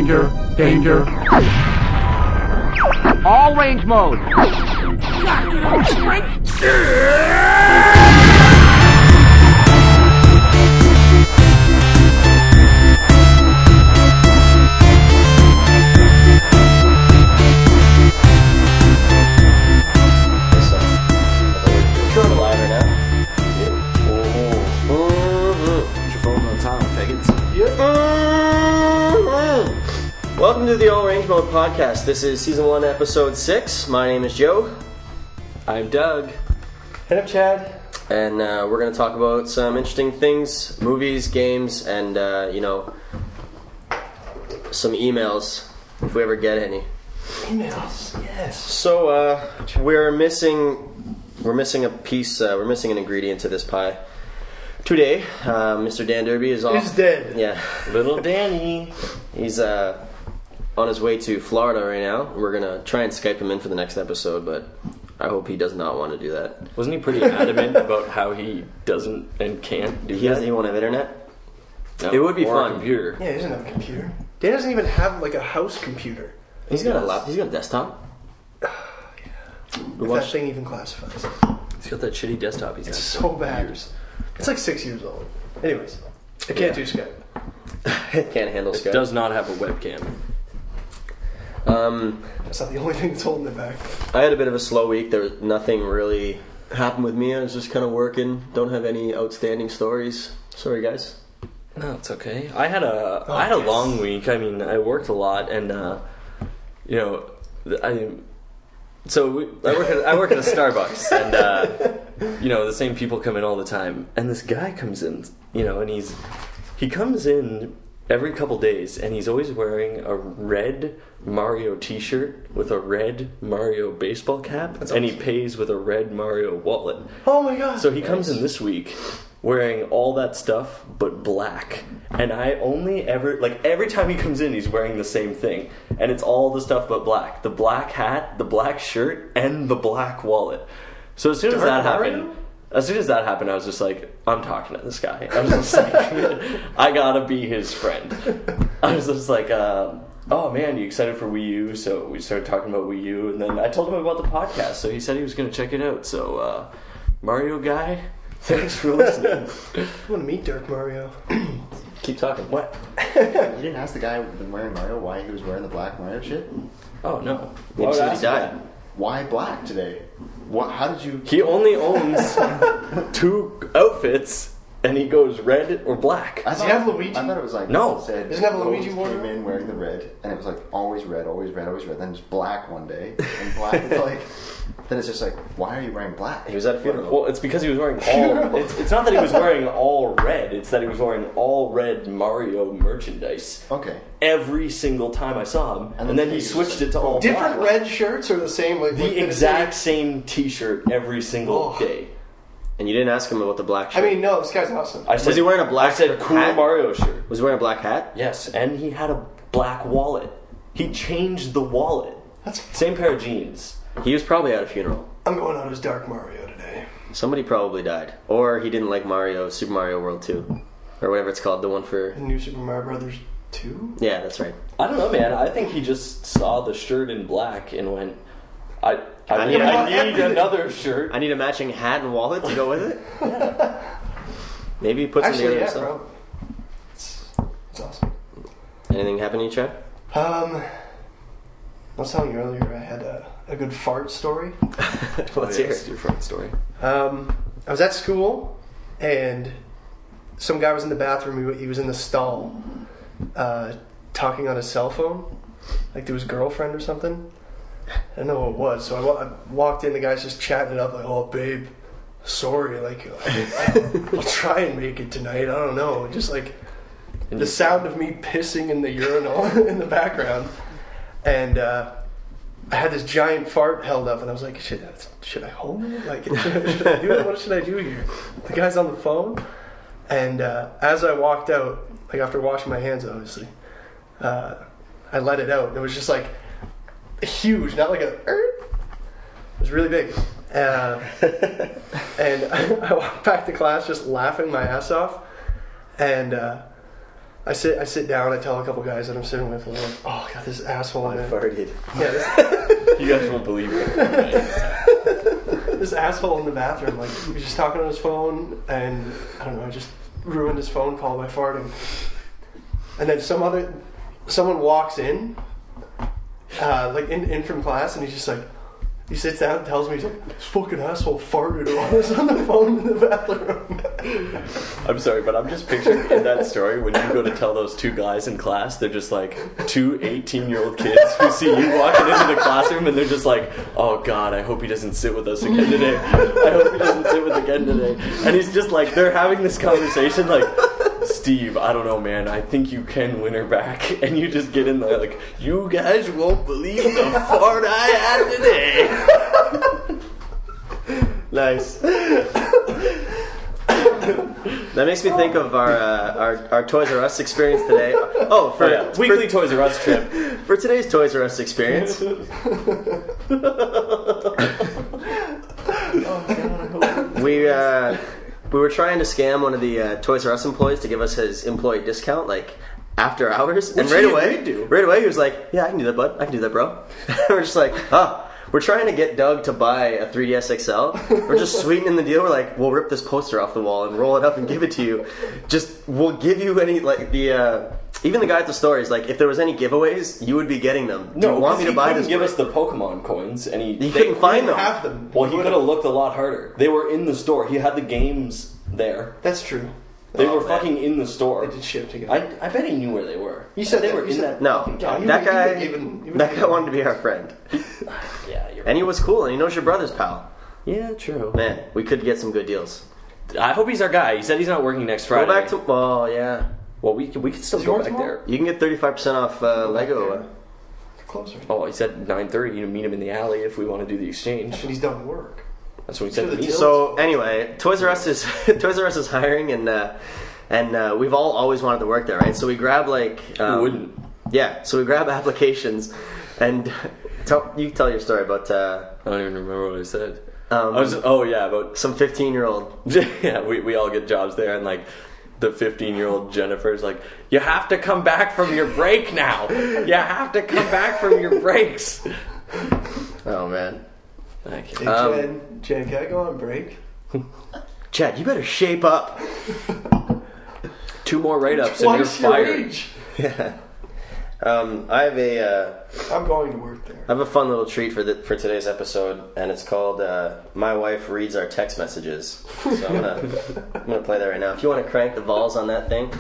Danger. Danger. All range mode. Welcome to the All Range Mode podcast. This is season 1, episode 6. My name is Joe. I'm Doug. And I'm Chad. And we're going to talk about some interesting things, movies, games, and some emails, if we ever get any. Emails, yes. So we're missing a piece. We're missing an ingredient to this pie. Today, Mr. Dan Derby is off. He's dead. Yeah, Little Danny. He's on his way to Florida right now. We're gonna try and Skype him in for the next episode, but I hope he does not want to do that. Wasn't he pretty adamant about how he doesn't and can't do that? He won't have internet? No, it would be or fun. a computer. Yeah, he doesn't have a computer. Dan doesn't even have like a house computer. He's got a laptop. He's got a desktop. If that thing even classifies. He's got that shitty desktop he's had. It's so bad. Years. It's like 6 years old. Anyways, I can't do Skype. It can't handle It Skype. does not have a webcam. That's not the only thing that's holding it back. I had a bit of a slow week. There was nothing really happened with me. I was just kind of working. Don't have any outstanding stories. Sorry, guys. No, it's okay. I had a long week. I mean, I worked a lot, and I work at a Starbucks, and the same people come in all the time. And this guy comes in, and he comes in every couple days, and he's always wearing a red Mario T-shirt with a red Mario baseball cap, and he pays with a red Mario wallet. Oh my god. So he comes in this week wearing all that stuff but black, and I only ever every time he comes in he's wearing the same thing, and it's all the stuff but black: the black hat, the black shirt, and the black wallet. So as soon as that happened, I was just like, I'm talking to this guy. I was just like, I gotta be his friend. I was just like, oh man, you excited for Wii U? So we started talking about Wii U, and then I told him about the podcast, so he said he was gonna check it out. So Mario guy, thanks for listening. I want to meet Dirk Mario. Keep talking. What? You didn't ask the guy who'd been wearing Mario why he was wearing the black Mario shit? Oh no. Maybe Why would I he ask died. that? Why black today? What? How did you... He only owns 2 outfits, and he goes red or black. Does he have Luigi? I thought it was like... No. It said, Doesn't have a Luigi Rose wardrobe? came in wearing the red, and it was like always red, always red, always red. Then just black one day, and black is like... Then it's just like, why are you wearing black? He was at a funeral. Well, it's because he was wearing all... It's not that he was wearing all red. It's that he was wearing all red Mario merchandise. Okay. Every single time I saw him. And then he switched it to all Different black. red shirts or the same? Like The exact same T-shirt every single day. And you didn't ask him about the black I shirt. mean, no, this guy's awesome. I said, Was he wearing a black I said cool hat? Mario shirt. Was he wearing a black hat? Yes, and he had a black wallet. He changed the wallet. That's. Same pair of jeans. He was probably at a funeral. I'm going out as Dark Mario today. Somebody probably died. Or he didn't like Super Mario World 2. Or whatever it's called, the one for... The new Super Mario Brothers 2? Yeah, that's right. I don't know, man. I think he just saw the shirt in black and went, I need need another shirt. I need a matching hat and wallet to go with it? Yeah. Maybe he puts them Actually, together yeah, himself. bro. It's awesome. Anything happen to you, Chad? I was telling you earlier I had a good fart story. Let's hear It's it. your front story. I was at school, and some guy was in the bathroom. He was in the stall, talking on his cell phone, like to his girlfriend or something. I don't know what it was. So I walked in. The guy's just chatting it up, like, "Oh, babe, sorry. Like, I'll try and make it tonight. I don't know." Just like the sound of me pissing in the urinal in the background, and I had this giant fart held up, and I was like, should I hold it? Like, should I do it? What should I do here? The guy's on the phone, and as I walked out, like after washing my hands, obviously, I let it out. It was just like huge, not like a... It was really big. And I walked back to class just laughing my ass off, and I sit down. I tell a couple guys that I'm sitting with, and I'm like, "Oh, God, this asshole!" I man. farted. Yeah, You guys won't believe it. this asshole in the bathroom. Like, he was just talking on his phone, and I don't know, just ruined his phone call by farting. And then someone walks in, like in from class, and he's just like, he sits down and tells me, he's like, this fucking asshole farted while I was on the phone in the bathroom. I'm sorry, but I'm just picturing in that story when you go to tell those two guys in class, they're just like two 18-year-old kids who see you walking into the classroom and they're just like, oh God, I hope he doesn't sit with us again today. I hope he doesn't sit with us again today. And he's just like, they're having this conversation like, Steve, I don't know, man, I think you can win her back. And you just get in there like, you guys won't believe the fart I had today. Nice. That makes me think of our Toys R Us experience today. Oh, for weekly Toys R Us trip. For today's Toys R Us experience. We were trying to scam one of the Toys R Us employees to give us his employee discount, like after hours. And right away he was like, "Yeah, I can do that, bud. I can do that, bro." We're just like, "Oh." We're trying to get Doug to buy a 3DS XL. We're just sweetening the deal. We're like, we'll rip this poster off the wall and roll it up and give it to you. We'll give you any, like, even the guy at the store is like, if there was any giveaways, you would be getting them. Do you want me to buy this? He couldn't give us the Pokemon coins, and he couldn't find them. Have them. Well, he could have looked a lot harder. They were in the store. He had the games there. That's true. They were fucking in the store. They did ship together. I bet he knew where they were. You said they were in that. No, that guy wanted to be our friend. Yeah, you're and he was cool, and he knows your brother's pal. Yeah, true. Man, we could get some good deals. I hope he's our guy. He said he's not working next Friday. Go back to... Oh, yeah. Well, we could still go back there. You can get 35% off Lego. Closer. Oh, he said 9:30 to meet him in the alley if we want to do the exchange. That's when he's done work. That's what he said to me. So, anyway, Toys R Us is hiring, and we've all always wanted to work there, right? So we grab, like... Who wouldn't? Yeah, so we grab applications, and... You tell your story about... I don't even remember what I said. About some 15-year-old. Yeah, we all get jobs there, and like the 15-year-old Jennifer's like, you have to come back from your break now. You have to come back from your breaks. Oh, man. Thank you. Hey, Jen, can I go on break? Chad, you better shape up. 2 more write-ups and you're fired. Yeah. I have I'm going to work there. I have a fun little treat for today's episode, and it's called "My Wife Reads Our Text Messages." So I'm gonna play that right now. If you want to crank the balls on that thing.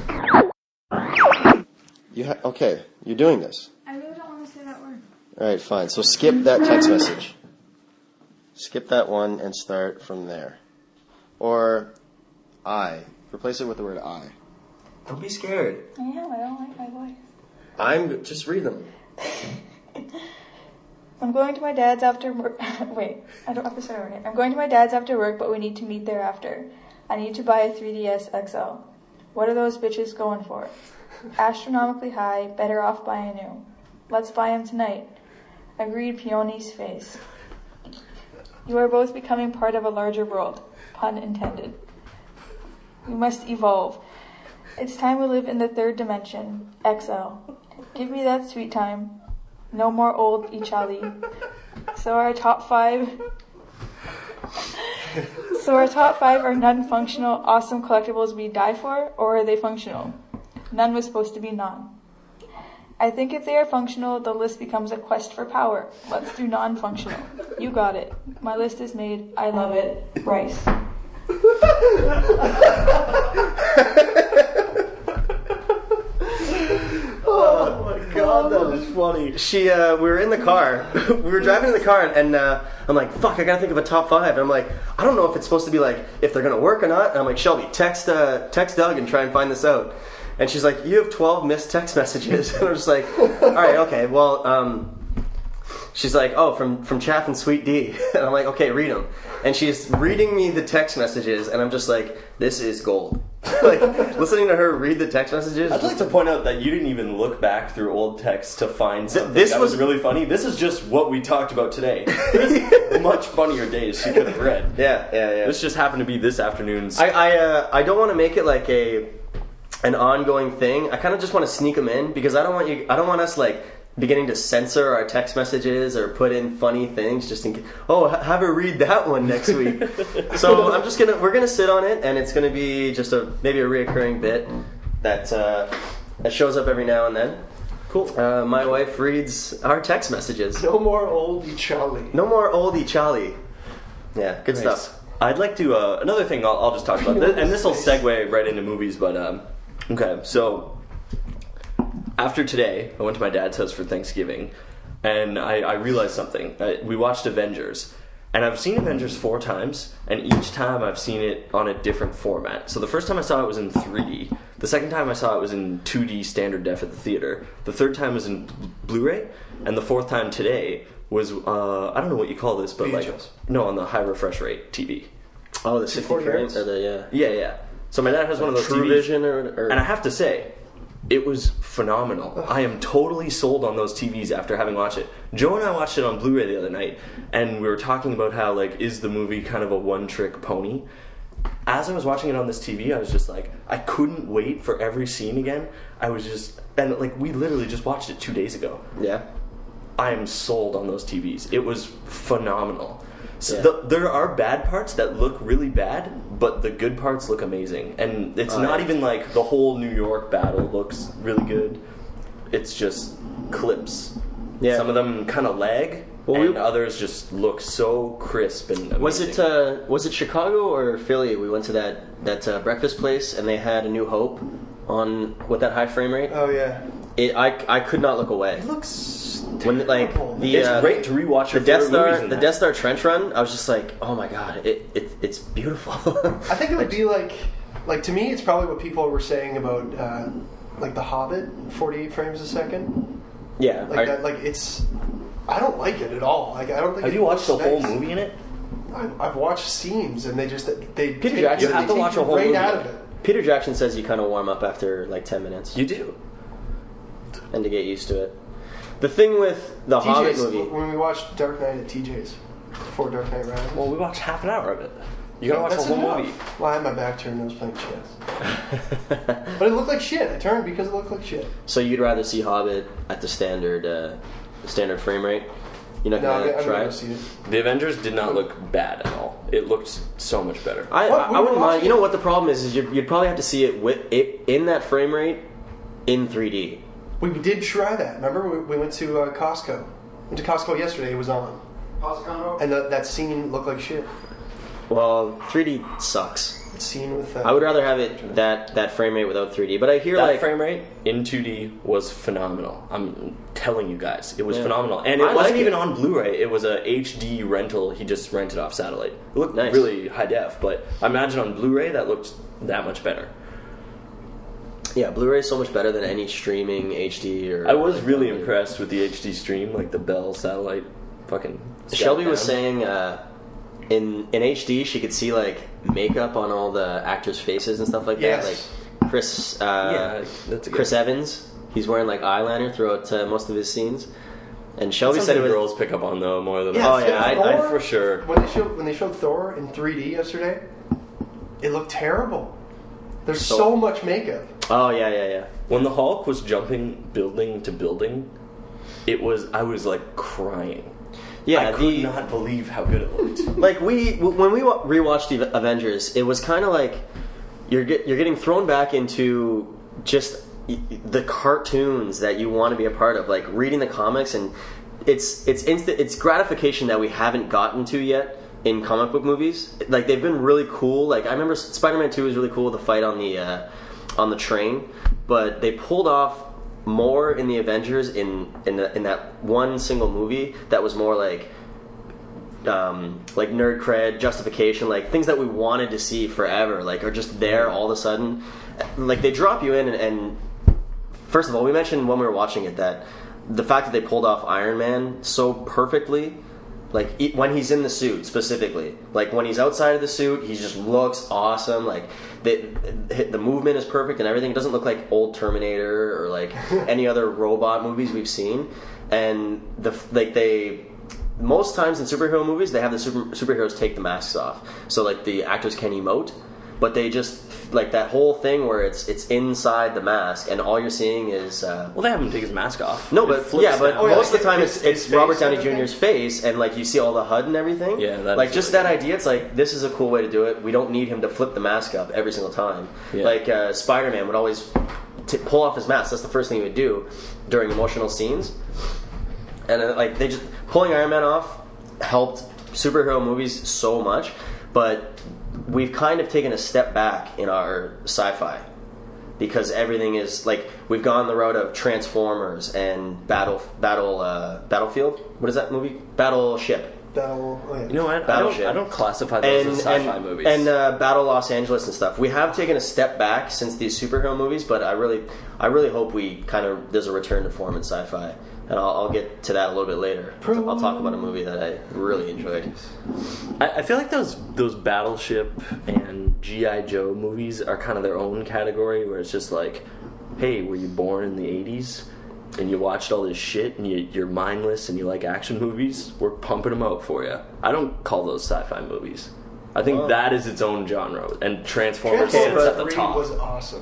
Okay, you're doing this. I really don't want to say that word. All right, fine. So skip that text message. Skip that one and start from there. Or I. Replace it with the word I. Don't be scared. I am. I don't like my voice. Just read them. I'm going to my dad's after work. Wait, I don't have to start over here. I'm going to my dad's after work, but we need to meet thereafter. I need to buy a 3DS XL. What are those bitches going for? Astronomically high, better off buying new. Let's buy them tonight. Agreed, Peony's face. You are both becoming part of a larger world. Pun intended. We must evolve. It's time we live in the 3rd dimension. XL. Give me that sweet time. No more old Ichali. So our top 5 are non-functional, awesome collectibles we die for, or are they functional? None was supposed to be non. I think if they are functional, the list becomes a quest for power. Let's do non-functional. You got it. My list is made. I love it. Rice. Oh my god, that was funny. We were in the car. We were driving in the car, and I'm like, fuck, I gotta think of a top 5. And I'm like, I don't know if it's supposed to be like, if they're gonna work or not. And I'm like, Shelby, text Doug and try and find this out. And she's like, you have 12 missed text messages. And I'm just like, alright, okay, well, she's like, oh, from Chaff and Sweet D. And I'm like, okay, read them. And she's reading me the text messages, and I'm just like, this is gold. Like, listening to her read the text messages. I'd like to point out that you didn't even look back through old texts to find something that was really funny. This is just what we talked about today. There's much funnier days she could have read. Yeah. This just happened to be this afternoon's. I don't want to make it like a an ongoing thing, I kind of just want to sneak them in because I don't want us like beginning to censor our text messages or put in funny things just in case. Oh, have her read that one next week. So we're gonna sit on it, and it's gonna be just maybe a reoccurring bit that shows up every now and then. Cool. My wife reads our text messages. No more oldie Charlie. No more oldie Charlie. Yeah, good stuff. I'd like to another thing I'll just talk about, and this will segue right into movies. But okay, so after today, I went to my dad's house for Thanksgiving, and I realized something. We watched Avengers, and I've seen Avengers 4 times, and each time I've seen it on a different format. So the first time I saw it was in 3D. The second time I saw it was in 2D standard def at the theater. The third time was in Blu-ray, and the fourth time today was I don't know what you call this, but VHS. on the high refresh rate TV. Oh, the 60 frames? Yeah. So my dad has one of those True TVs, Vision or and I have to say, it was phenomenal. I am totally sold on those TVs after having watched it. Joe and I watched it on Blu-ray the other night, and we were talking about how, like, is the movie kind of a one-trick pony? As I was watching it on this TV, I was just like, I couldn't wait for every scene again. And like, we literally just watched it 2 days ago. Yeah. I am sold on those TVs. It was phenomenal. So Yeah. there are bad parts that look really bad, but the good parts look amazing. And it's not even like the whole New York battle looks really good. It's just clips. Yeah. Some of them kind of lag, and others just look so crisp and amazing. Was it Chicago or Philly? We went to that breakfast place, and they had A New Hope on with that high frame rate. Oh yeah. I could not look away. It looks When terrible. It's great to rewatch your favorite movies in that. Death Star trench run. I was just like, oh my god, it's beautiful. I think it would be like to me, it's probably what people were saying about like The Hobbit, 48 frames a second. Yeah, Like that. Like it's. I don't like it at all. Like I don't think. Have you watched the whole movie in it? I've watched scenes, and they Peter Jackson, you have to take watch you a whole right movie. out of it. Peter Jackson says you kind of warm up after like 10 minutes, You do. and to get used to it. The thing with the Hobbit TJ's, movie. when we watched Dark Knight at TJ's before Dark Knight Rises. Well, we watched half an hour of it. You gotta watch That's the whole enough. movie. Well, I had my back turned and I was playing chess. But it looked like shit. I turned because it looked like shit. So you'd rather see Hobbit at the standard frame rate? You're not No, gonna I'm try going it? to see it. The Avengers did not look bad at all. It looked so much better. I What? We wouldn't were mind. watching- You know what the problem is you'd probably have to see it in that frame rate in 3D. We did try that. Remember, we went to Costco. Went to Costco yesterday. It was on, and that scene looked like shit. Well, 3D sucks. That scene with. I would rather have it that frame rate without 3D. But I hear That like frame rate in 2D was phenomenal. I'm telling you guys, it was Yeah. phenomenal. And it I wasn't like even it. on Blu-ray. It was a HD rental. He just rented off satellite. It looked Nice. really high def, but I imagine on Blu-ray that looked that much better. yeah, Blu-ray is so much better than any streaming HD or. I was really impressed with the HD stream, like the Bell satellite. Fucking. Shelby was down. saying in HD she could see like makeup on all the actors' faces and stuff like Yes. that. Like Chris, Yeah, that's a good. Chris Evans, he's wearing like eyeliner throughout most of his scenes. And Shelby That's said it something was. girls pick up on though more than Oh, yeah, I for sure. When they showed Thor in 3D yesterday, it looked terrible. There's so much makeup. Oh yeah. When the Hulk was jumping building to building, I was like crying. Yeah, I could not believe how good it looked. Like when we rewatched the Avengers, it was kind of like you're getting thrown back into just the cartoons that you want to be a part of, like reading the comics, and it's gratification that we haven't gotten to yet in comic book movies. Like they've been really cool. Like I remember Spider-Man 2 was really cool, the fight on the train, but they pulled off more in the Avengers in that one single movie that was more like nerd cred, justification, like things that we wanted to see forever, like are just there all of a sudden. Like they drop you in, and first of all, we mentioned when we were watching it that the fact that they pulled off Iron Man so perfectly, like when he's in the suit specifically, like when he's outside of the suit, he just looks awesome. Like the movement is perfect and everything. It doesn't look like old Terminator or like any other robot movies we've seen. And most times in superhero movies, they have the superheroes take the masks off, so like the actors can emote. but they just like that whole thing where it's inside the mask and all you're seeing is Well, they have him take his mask off. no, It but flips yeah, but down. most of the time his it's face Robert Downey and everything? Jr.'s face, and like you see all the HUD and everything. Yeah, that like is just really that cool. idea. It's like this is a cool way to do it. We don't need him to flip the mask up every single time. Yeah. Like Spider-Man would always pull off his mask. That's the first thing he would do during emotional scenes. And like they just pulling Iron Man off helped superhero movies so much, but we've kind of taken a step back in our sci-fi because everything is like we've gone the route of Transformers and Battlefield. What is that movie? Battleship. You know what? Battleship. I don't classify those as sci-fi movies. And Battle Los Angeles and stuff. We have taken a step back since these superhero movies, but I really hope we kind of there's a return to form in sci-fi, and I'll get to that a little bit later. I'll talk about a movie that I really enjoyed. I feel like those Battleship and G.I. Joe movies are kind of their own category, where it's just like, hey, were you born in the 80s? And you watched all this shit, and you're mindless, and you like action movies? We're pumping them out for you. I don't call those sci-fi movies. I think that is its own genre, and Transformers sits at the 3 top. was awesome.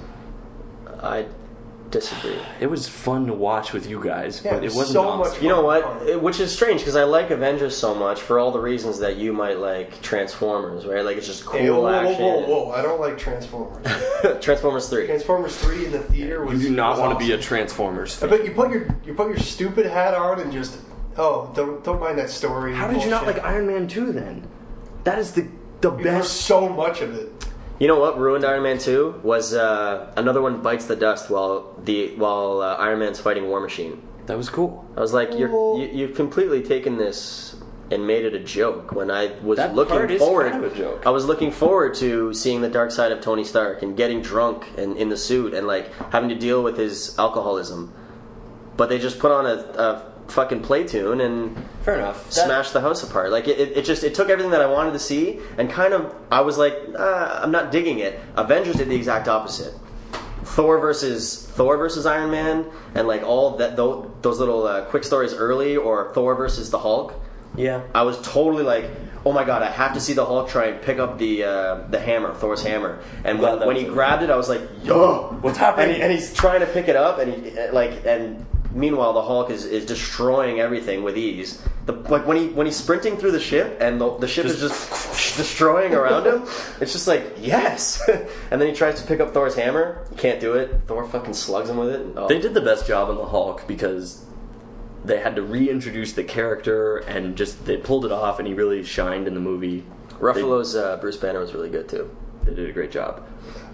I disagree. It was fun to watch with you guys, Yeah, but it it was wasn't so awesome. much You know what? Which is strange because I like Avengers so much for all the reasons that you might like Transformers, right? Like it's just cool Hey, whoa, action. whoa! I don't like Transformers. Transformers 3. Transformers 3 in the theater was. You do not was want to be a awesome. Transformers I fan. bet you put your stupid hat on and just don't mind that story. How did you not bullshit. like Iron Man 2 then? That is the There's best. so much of it. You know what ruined Iron Man 2 was another one bites the dust while Iron Man's fighting War Machine. That was cool. I was like, you've completely taken this and made it a joke. When I was That looking part is forward, kind of a joke. I was looking forward to seeing the dark side of Tony Stark and getting drunk and in the suit and like having to deal with his alcoholism. But they just put on a fucking play tune and Fair enough. smashed the house apart. Like it took everything that I wanted to see and kind of I was like, I'm not digging it. Avengers did the exact opposite. Thor versus Iron Man and like all that those little quick stories early, or Thor versus the Hulk. Yeah. I was totally like, oh my god, I have to see the Hulk try and pick up the hammer, Thor's hammer. And Glad that when was he it. grabbed it, I was like, yo, What's happening? And he's trying to pick it up, and meanwhile the Hulk is destroying everything with ease. When he's sprinting through the ship and the ship is just destroying around him, it's just like yes. And then he tries to pick up Thor's hammer, he can't do it. Thor fucking slugs him with it. And, oh. They did the best job on the Hulk because they had to reintroduce the character and just they pulled it off, and he really shined in the movie. Ruffalo's Bruce Banner was really good too. They did a great job.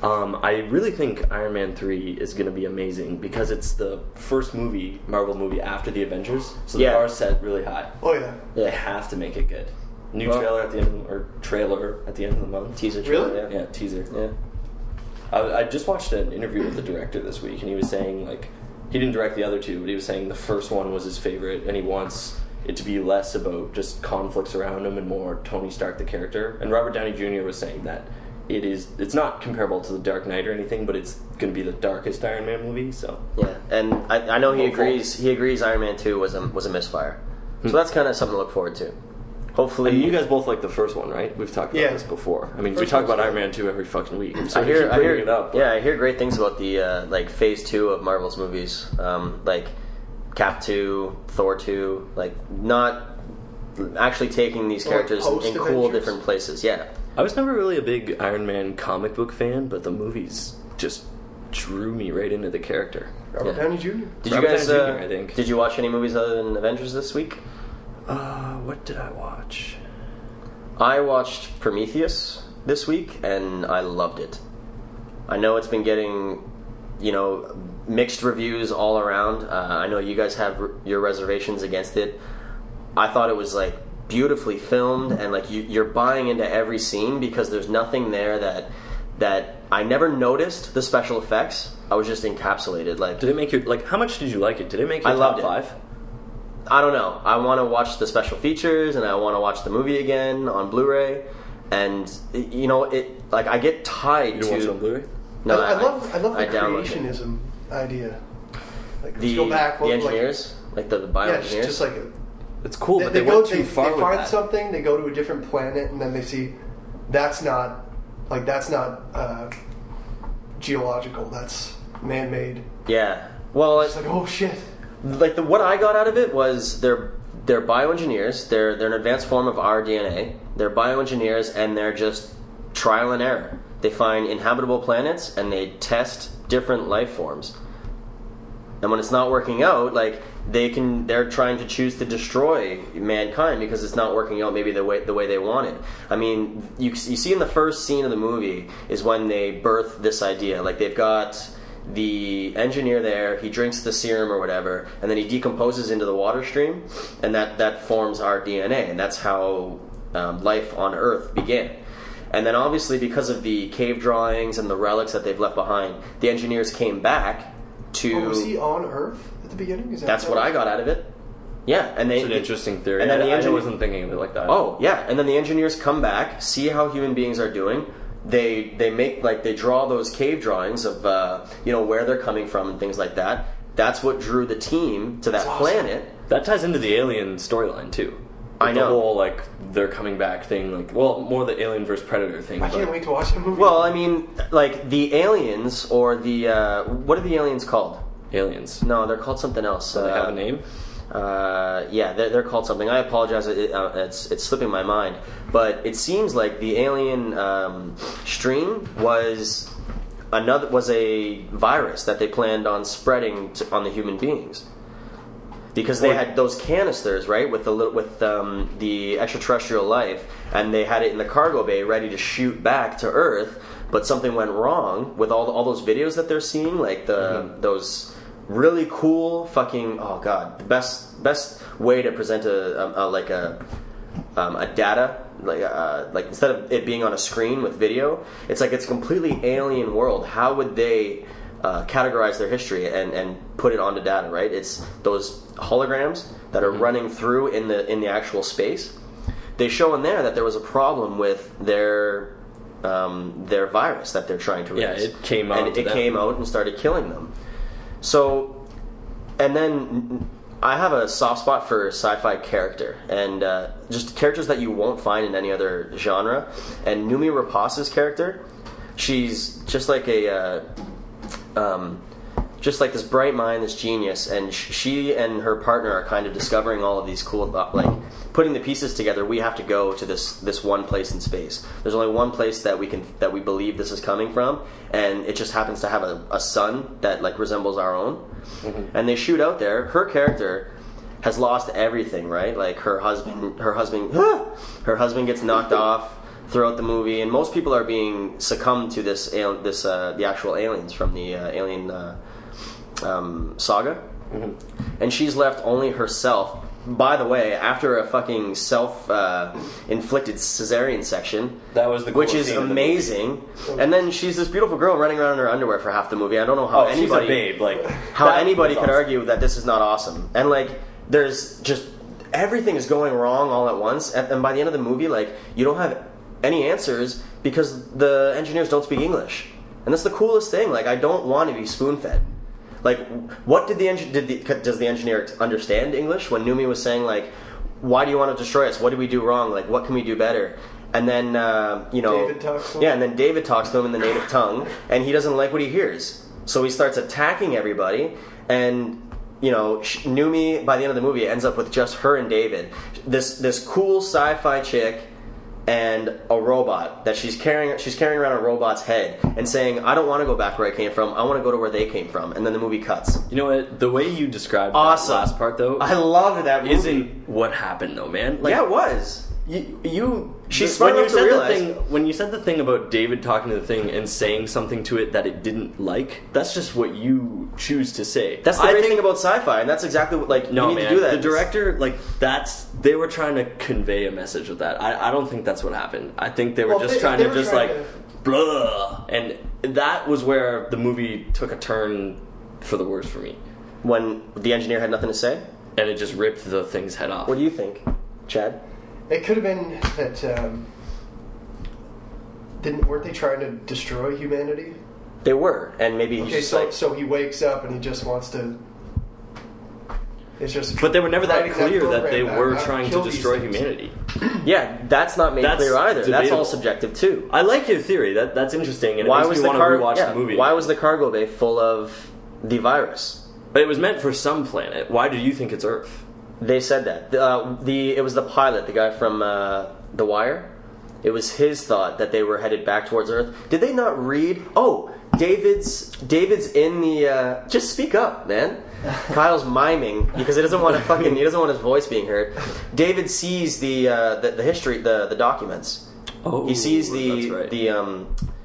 I really think Iron Man 3 is going to be amazing because it's the first Marvel movie after the Avengers, so the Yeah. bar is set really high. Oh yeah. They have to make it good. New Well- trailer at the end of the month. Teaser Really? trailer, Yeah, teaser. Yeah. I just watched an interview with the director this week, and he was saying, like, he didn't direct the other two, but he was saying the first one was his favorite, and he wants it to be less about just conflicts around him and more Tony Stark the character. And Robert Downey Jr. was saying that it's not comparable to The Dark Knight or anything, but it's going to be the darkest Iron Man movie, so... Yeah, and I know he Hopeful. agrees. He agrees Iron Man 2 was a misfire. So that's kind of something to look forward to. Hopefully, And you guys both like the first one, right? We've talked about Yeah. this before. I mean, we First talk one's about good. Iron Man 2 every fucking week. So I hear bringing it up. yeah, I hear great things about the like Phase 2 of Marvel's movies, like Cap 2, Thor 2, like not actually taking these Or characters in cool post-Avengers? different places. Yeah, I was never really a big Iron Man comic book fan, but the movies just drew me right into the character. Robert Yeah. Downey Jr. did you Robert guys? Downey Jr., I think. Did you watch any movies other than Avengers this week? What did I watch? I watched Prometheus this week, and I loved it. I know it's been getting, mixed reviews all around. I know you guys have your reservations against it. I thought it was like beautifully filmed, and like you're buying into every scene because there's nothing there that I never noticed the special effects. I was just encapsulated. Like, Did it make your how much did you like it? Did it make your I loved top it. 5? I don't know. I want to watch the special features, and I want to watch the movie again on Blu-ray. And I get tied You to. didn't watch it on Blu-ray? No, I love the downloaded it. creationism idea. Like let's The go back. the engineers, like the Yeah, bioengineers. just like It's cool, but they they go. went too far They with find that. something. They go to a different planet, and then they see that's not Like that's not geological. That's man-made. Yeah. Well, It's like, oh shit. like what I got out of it was they're bioengineers. They're an advanced form of our DNA. They're bioengineers, and they're just trial and error. They find inhabitable planets and they test different life forms. And when it's not working out, like they're trying to choose to destroy mankind because it's not working out maybe the way they wanted. I mean, you see in the first scene of the movie is when they birth this idea. Like they've got the engineer there, he drinks the serum or whatever, and then he decomposes into the water stream, and that forms our DNA, and that's how life on Earth began. And then obviously because of the cave drawings and the relics that they've left behind, the engineers came back to... Oh, was he on Earth at the beginning? That's what I got out of it. Yeah, and It's an interesting theory. And then I wasn't thinking of it like that. Oh, yeah, and then the engineers come back, see how human beings are doing. They make, like, they draw those cave drawings of where they're coming from and things like that. That's what drew the team to that planet. That ties into the Alien storyline too. I know. The whole, like, they're coming back thing, like, well, more the Alien vs. Predator thing. I can't wait to watch the movie. Well, I mean, like, the aliens, or the, what are the aliens called? Aliens. No, they're called something else. Do they have a name? Yeah, they're called something. I apologize, it's slipping my mind. But it seems like the alien stream was a virus that they planned on spreading on the human beings. Because they had those canisters, right, with the extraterrestrial life, and they had it in the cargo bay ready to shoot back to Earth, but something went wrong with all those videos that they're seeing, like those really cool fucking, oh god, the best way to present a data, like instead of it being on a screen with video, it's like it's a completely alien world. How would they categorize their history and put it onto data, right? It's those holograms that are running through in the actual space. They show in there that there was a problem with their virus that they're trying to release. Yeah, it came out. And it came out and started killing them. So, and then I have a soft spot for sci-fi character, and just characters that you won't find in any other genre. And Noomi Rapace's character, she's just like just like this bright mind, this genius, and she and her partner are kind of discovering all of these cool, like putting the pieces together. We have to go to this one place in space. There's only one place that we believe this is coming from, and it just happens to have a sun that like resembles our own. Mm-hmm. And they shoot out there. Her character has lost everything, right? Like her husband gets knocked off throughout the movie, and most people are being succumbed to the actual aliens from the Alien saga. Mm-hmm. And she's left only herself. By the way, after a fucking self-inflicted cesarean section, that was the which is amazing. And then she's this beautiful girl running around in her underwear for half the movie. I don't know how anybody, she's a babe. Like how anybody could argue that this is not awesome. And like, there's just everything is going wrong all at once. And by the end of the movie, like you don't have any answers because the engineers don't speak English. And that's the coolest thing. Like, I don't want to be spoon-fed. Like, what does the engineer understand English? When Noomi was saying, like, why do you want to destroy us? What did we do wrong? Like, what can we do better? And then, David talks to him. Yeah, and then David talks to him in the native tongue, and he doesn't like what he hears. So he starts attacking everybody, and, Noomi, by the end of the movie, ends up with just her and David. This cool sci-fi chick and a robot that she's carrying around a robot's head and saying, I don't want to go back where I came from, I want to go to where they came from. And then the movie cuts. You know what? The way you described awesome. that last part, though, I loved that movie. Isn't what happened, though, man. Like, yeah, it was. She's smart enough to realize. When you said the thing about David talking to the thing and saying something to it that it didn't like, that's just what you choose to say. That's the great thing about sci-fi, and that's exactly what, like, no, you need man, to do that. The director, like, they were trying to convey a message with that. I don't think that's what happened. I think they were trying to blah, and that was where the movie took a turn for the worse for me. When the engineer had nothing to say? And it just ripped the thing's head off. What do you think, Chad? It could have been that weren't they trying to destroy humanity? They were, and maybe he's just so he wakes up and he just wants to. It's just. But they were never that writing clear that program they back. were How trying to kill these destroy things. humanity. Yeah, that's not made That's clear either. That's all debatable. subjective too. I like your theory. That's interesting, and it Why makes was me the want to rewatch yeah, the movie. Why was the cargo bay full of the virus? But it was meant for some planet. Why do you think it's Earth? They said that. It was the pilot, the guy from The Wire. It was his thought that they were headed back towards Earth. Did they not read? Oh, David's in the. Just speak up, man. Kyle's miming because he doesn't want his voice being heard. David sees the history, the documents. Oh, He sees that's right.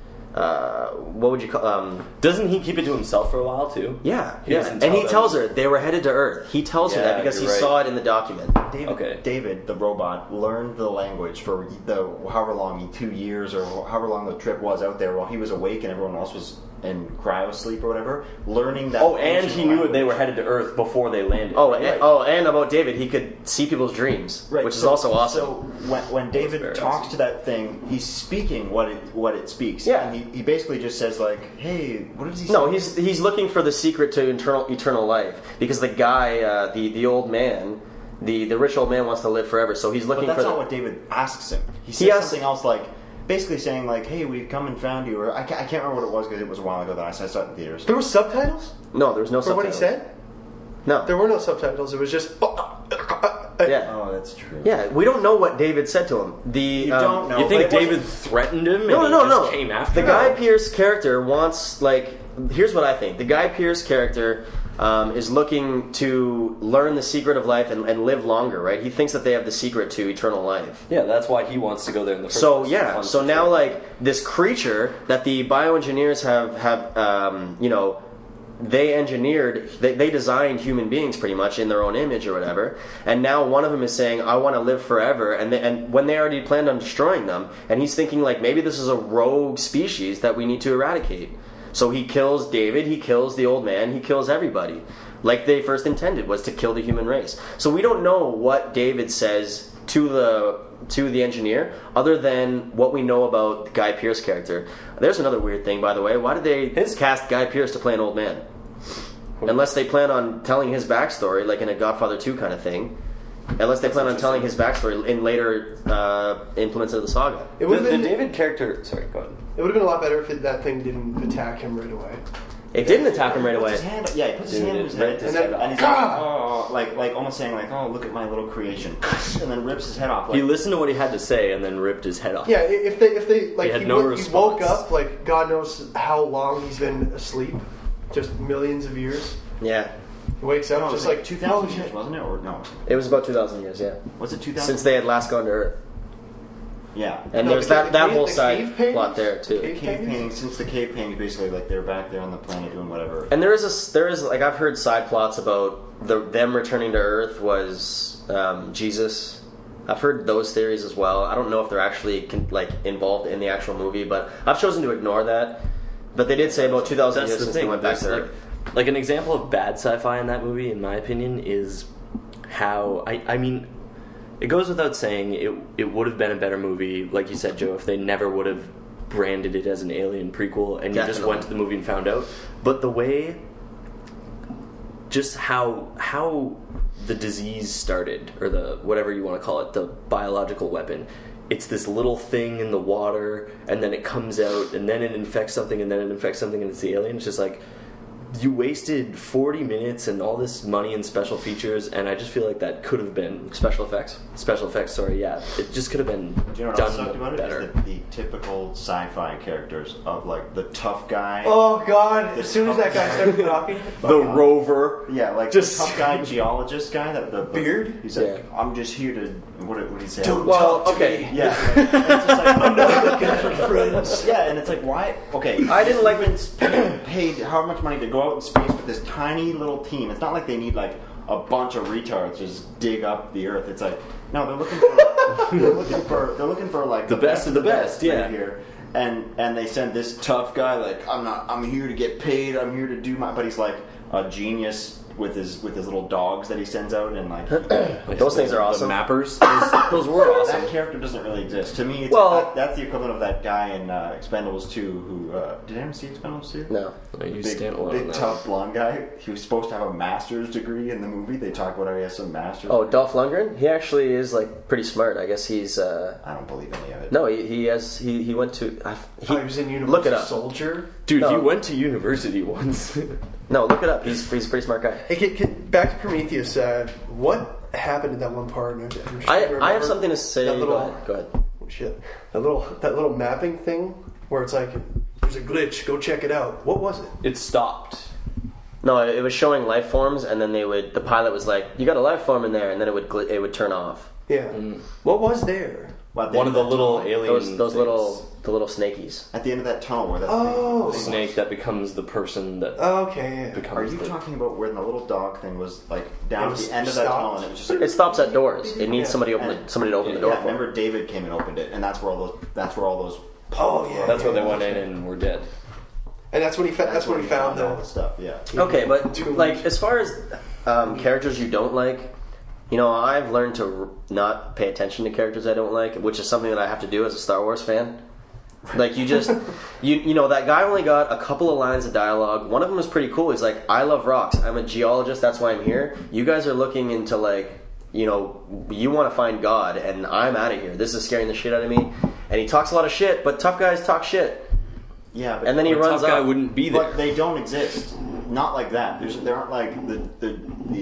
what would you call Doesn't he keep it to himself for a while too? Yeah, He doesn't and tell he them. tells her they were headed to Earth. He tells her that Yeah, because he you're right. saw it in the document. David, the robot, learned the language for the however long, 2 years or however long the trip was out there while he was awake and everyone else was in cryo sleep or whatever. Learning that. Oh, and ancient he knew language. they were headed to Earth before they landed. And about David, he could see people's dreams, Right, which is so- also awesome. So when David very talks to that thing, he's speaking what it speaks. Yeah. And he basically just says like, "Hey, what does he say?" No, he's looking for the secret to eternal life because the guy, the old man, the rich old man wants to live forever. So he's looking But that's for. not what David asks him. He says asks- something else like, basically saying like, "Hey, we've come and found you," or I can't remember what it was because it was a while ago that I saw it in theaters. There were subtitles No, there was no for what he subtitles. said. No. There were no subtitles. It was just. Yeah. Oh, that's true. Yeah, we don't know what David said to him. You don't know. You think But it David wasn't- threatened him and No, he no, just no. came after The him? Guy Pearce character wants here's what I think. The Guy Pearce character is looking to learn the secret of life and live longer, right? He thinks that they have the secret to eternal life. Yeah, that's why he wants to go there in the first So place. yeah, Fun so to now try. this creature that the bioengineers have they engineered, they designed human beings pretty much in their own image or whatever, and now one of them is saying, I want to live forever, and when they already planned on destroying them, and he's thinking like maybe this is a rogue species that we need to eradicate. So he kills David, he kills the old man, he kills everybody. Like they first intended, was to kill the human race. So we don't know what David says to the engineer, other than what we know about the Guy Pearce character. There's another weird thing, by the way. Why did they cast Guy Pearce to play an old man? Unless they plan on telling his backstory, like in a Godfather 2 kind of thing. Unless they plan on telling his backstory in later implements of the saga. It would the have been. David character. Sorry, go ahead. It would have been a lot better if that thing didn't attack him right away. It didn't attack him right Puts away. his hand, yeah, he puts his Dude, hand in it his head, ripped his And then- head and he's Ah! like, oh, like almost saying like, oh, look at my little creation, and then rips his head off. He Like, listened to what he had to say and then ripped his head off. Yeah, if they like He had he, no he woke response. up like God knows how long he's been asleep, just millions of years. Yeah. He wakes up no, it just was like 2,000 oh, years, wasn't it? Or no? It was about 2,000 years, yeah. Was it 2,000? Since they had last gone to Earth. Yeah. And No, there's because that the whole cave side paintings? plot there, too. Cave Cave paintings? paintings. Since the cave paintings, basically, like they're back there on the planet doing whatever. And there is like I've heard side plots about them returning to Earth was Jesus. I've heard those theories as well. I don't know if they're actually involved in the actual movie, but I've chosen to ignore that. But they did say about 2,000 That's years the since thing. they went back to There's, Earth. like an example of bad sci-fi in that movie, in my opinion, is how I mean, it goes without saying it would have been a better movie, like you said, Joe, if they never would have branded it as an Alien prequel and you just Definitely. went to the movie and found out. But the way, just how the disease started, or the whatever you want to call it, the biological weapon. It's this little thing in the water, and then it comes out, and then it infects something, and then it infects something, and it's the alien. It's just like, you wasted 40 minutes and all this money and special features, and I just feel like that could have been Special effects. special effects. Sorry, yeah, it just could have been Do you know what else done sucked about it? better. Is the typical sci-fi characters of like the tough guy. Oh God! As soon as that guy started talking, The rover. Yeah, like Just- the tough guy geologist guy. That the Beard? He's like, Yeah. I'm just here to what did he say? Don't Well, talk to okay. me. Yeah, and it's just like, I'm not looking for friends. yeah, and it's like, why? Okay, I didn't like- been paid how much money to go out in space with this tiny little team. It's not like they need like a bunch of retards to just dig up the Earth. It's like, no, they're looking for they're looking for like The best of the best, right yeah. here. And they send this tough guy like, I'm here to get paid. I'm here to do my. But he's like a genius with his little dogs that he sends out, and like Those things are The awesome. mappers, those were awesome. that character doesn't really exist to me. It's, Well- that's the equivalent of that guy in Expendables 2 who did anyone see Expendables 2? No. You Big, stand alone on big that. tough blonde guy. He was supposed to have a master's degree in the movie. They talk about how he has some master's. Oh, Dolph Lundgren? He actually is like pretty smart. I guess he's. I don't believe any of it. No, he has. He went to. He was in Universal Look it up. Soldier. Dude, No. he went to university once. No, look it up. He's a pretty smart guy. Hey, back to Prometheus. What happened in that one part? I'm trying to I remember. have something to say. That little, Go ahead. Oh, shit. That little mapping thing where it's like, there's a glitch. Go check it out. What was it? It stopped. No, it was showing life forms, and then the pilot was like, "You got a life form in there," and then it would turn off. Yeah. What was there? Well, at the One end of the that little tunnel- alien Those things. little snakies. At the end of that tunnel where that Oh. thing snake that becomes the person that Okay, yeah. Are becomes you the... talking about where the little dog thing was like down It at was the end of that stopped. tunnel and it was just like It stops at doors. It needs Yeah. somebody to open the door yeah, for. remember David came and opened it, and that's where all those Oh, yeah. That's where they went in and were dead. And that's when he that's when he found all the. the stuff. Yeah. Okay, but like as far as characters you don't like, you know, I've learned to not pay attention to characters I don't like, which is something that I have to do as a Star Wars fan. Like you just, you know, that guy only got a couple of lines of dialogue. One of them was pretty cool. He's like, "I love rocks. I'm a geologist. That's why I'm here. You guys are looking into like, you know, you want to find God, and I'm out of here. This is scaring the shit out of me." And he talks a lot of shit, but tough guys talk shit. Yeah, but And then he The runs tough guy off. wouldn't be there. but they don't exist. Not like that. There aren't like the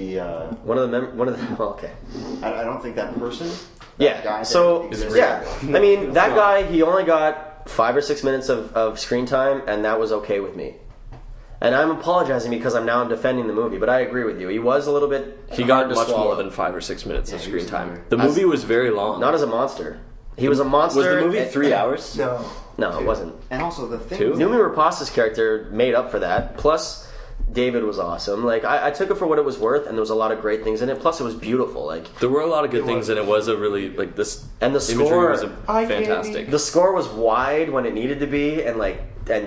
One of the well, okay. I don't think that person. That Yeah. guy So exists. yeah, I mean that guy. He only got 5 or 6 minutes of screen time, and that was okay with me. And I'm apologizing because I'm defending the movie, but I agree with you. He was a little bit. He hard got to much swallow. more than 5 or 6 minutes of he screen was time. weird. The movie was very long. Not as a monster. He was a monster. Was the movie and- 3 hours? No. No, it wasn't. And also the thing. Two? Numi Rapace's character made up for that. Plus, David was awesome. Like I took it for what it was worth, and there was a lot of great things in it. Plus, it was beautiful. Like There were a lot of good things, and it was a really, like, this And the imagery score- was Eye fantastic. candy. the score was wide when it needed to be, and like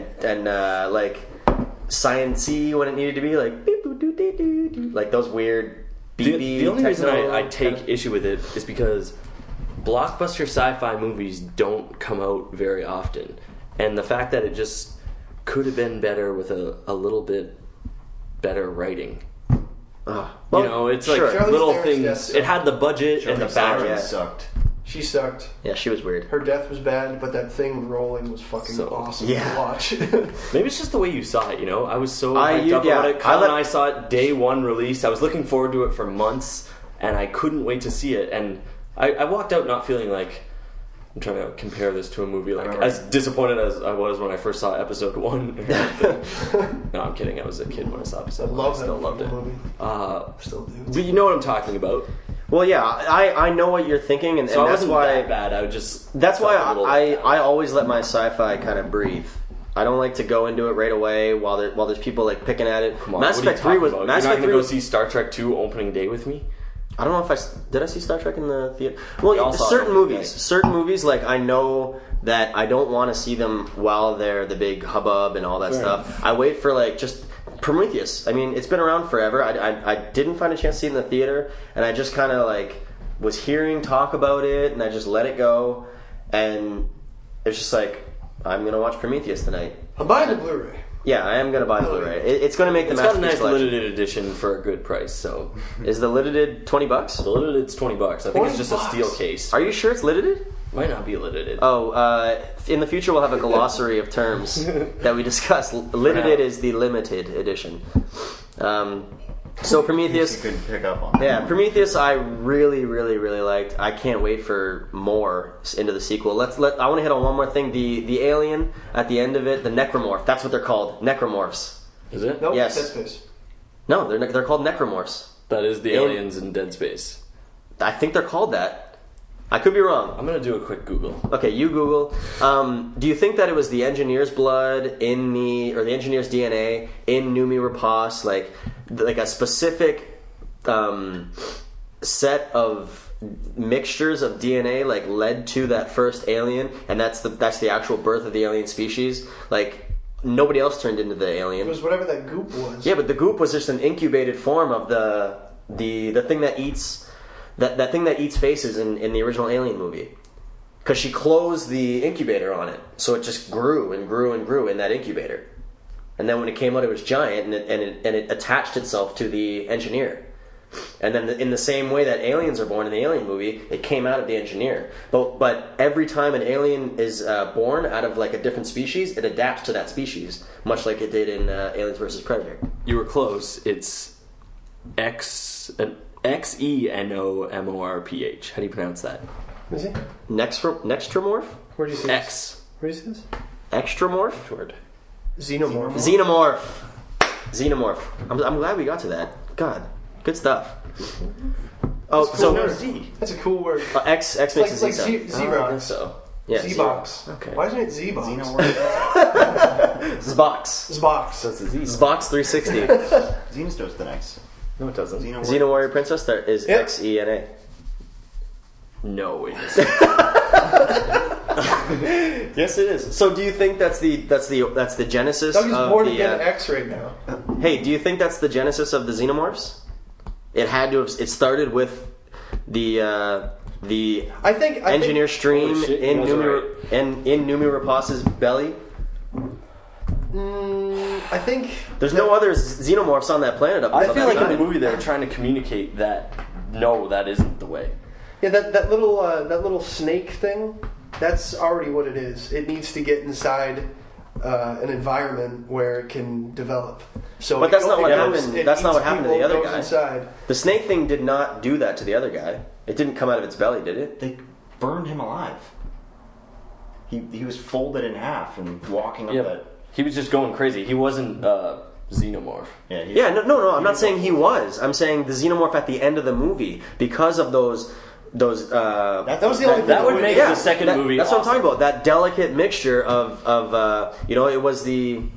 like science-y when it needed to be, like beep, boop, doo, doo, doo, doo. Like those weird beepy. The only reason techno I take kind issue with it is because blockbuster sci-fi movies don't come out very often, and the fact that it just could have been better with a little bit better writing. well, You know, it's like sure. Charlize little Theron's things. death It had the budget and the Charlize background. Theron yeah. sucked. She sucked. Yeah, she was weird. Her death was bad, but that thing rolling was fucking So, awesome yeah. to watch. Maybe it's just the way you saw it, you know? I was so I- hyped you- up yeah, about it. Kyle I and I saw it day one release. I was looking forward to it for months, and I couldn't wait to see it. And I walked out not feeling like... I'm trying to compare this to a movie, like, remember- as disappointed as I was when I first saw episode 1. No, I'm kidding. I was a kid when I saw I episode 1. love I that still loved it. movie. Still do. But you know what I'm talking about. Well, yeah, I know what you're thinking, and, So and I that's wasn't why that bad. I just that's why felt a little I always let my sci-fi kind of breathe. I don't like to go into it right away while there's people like picking at it. Come on, Mass what are you Effect 3 talking was about? Mass You're not Effect going 3 to go was, see Star Trek 2 opening day with me? I don't know if did I see Star Trek in the theater. We all Well, saw it certain opening movies, day. certain movies, like I know that I don't want to see them while they're the big hubbub and all that Fair stuff. enough. I wait for like just Prometheus. I mean, it's been around forever. I didn't find a chance to see it in the theater, and I just kind of like was hearing talk about it, and I just let it go, and it's just like I'm gonna watch Prometheus tonight. I'm buying the Blu-ray. Yeah, I am gonna buy the Blu-ray. It's gonna make the It's got a masterpiece nice collection. limited edition for a good price, so... Is the limited $20? The limited's $20. I think it's just a $20. steel case. Are you sure it's limited? Might not be limited. Oh, in the future we'll have a glossary of terms that we discuss. Limited is the limited edition. So You Prometheus, couldn't pick up on. yeah, Prometheus I really, really, really liked. I can't wait for more into the sequel. I want to hit on one more thing. The alien at the end of it, the necromorph. That's what they're called, necromorphs. Is it? Nope, Yes. Dead Space. No, they're called necromorphs. That is the Alien- aliens in Dead Space. I think they're called that. I could be wrong. I'm gonna do a quick Google. Okay, you Google. Do you think that it was the engineer's blood in the engineer's DNA in Numi Rapace, like a specific set of mixtures of DNA, like led to that first alien, and that's the actual birth of the alien species? Like, nobody else turned into the alien. It was whatever that goop was. Yeah, but the goop was just an incubated form of the thing that eats that thing that eats faces in the original Alien movie. Because she closed the incubator on it, so it just grew and grew and grew in that incubator. And then when it came out, it was giant, and it attached itself to the engineer. And then in the same way that aliens are born in the Alien movie, it came out of the engineer. But every time an alien is born out of like a different species, it adapts to that species, much like it did in Aliens vs. Predator. You were close. It's Xenomorph. How do you pronounce that? Is it? Nextramorph? Where do you see X. this? Where do you see this? Extramorph? Word. Xenomorph. Xenomorph. I'm glad we got to that. God, good stuff. Oh, That's so cool. Z. That's a cool word. X makes Like a Z sound. Xerox. Oh, I think so. Yeah, Z-Box. Okay. Why isn't it Z-Box? Xbox. Z-Box. That's a Z. Xbox 360. Xenostos the next. No, it doesn't. Xena Warrior Princess there is Yeah. XENA. No, it isn't. Yes, it is. So, do you think that's the genesis Doug is of born the? again X right now. Hey, do you think that's the genesis of the xenomorphs? It had to have. It started with the I think engineer stream Holy shit, in that's Numi Rapaz's belly. I think There's no other xenomorphs on that planet up I until feel that like in the time. movie they were trying to communicate that no, that isn't the way. Yeah, that little snake thing. That's already what it is. It needs to get inside an environment where it can develop. So, But that's not what goes- happened. it That's not eats what happened to the people, other goes guy. Inside. The snake thing did not do that to the other guy. It didn't come out of its belly, did it? They burned him alive. He was folded in half and walking up Yeah, that. he was just going crazy. He wasn't xenomorph. Yeah, no. I'm not saying he was. I'm saying the xenomorph at the end of the movie, because of those. That was the only thing that would make Yeah, the second movie. That's awesome. what I'm talking about. That delicate mixture of it was the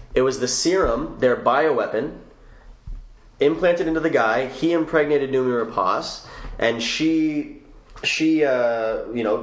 serum, their bioweapon, implanted into the guy. He impregnated Noomi Rapace, and she had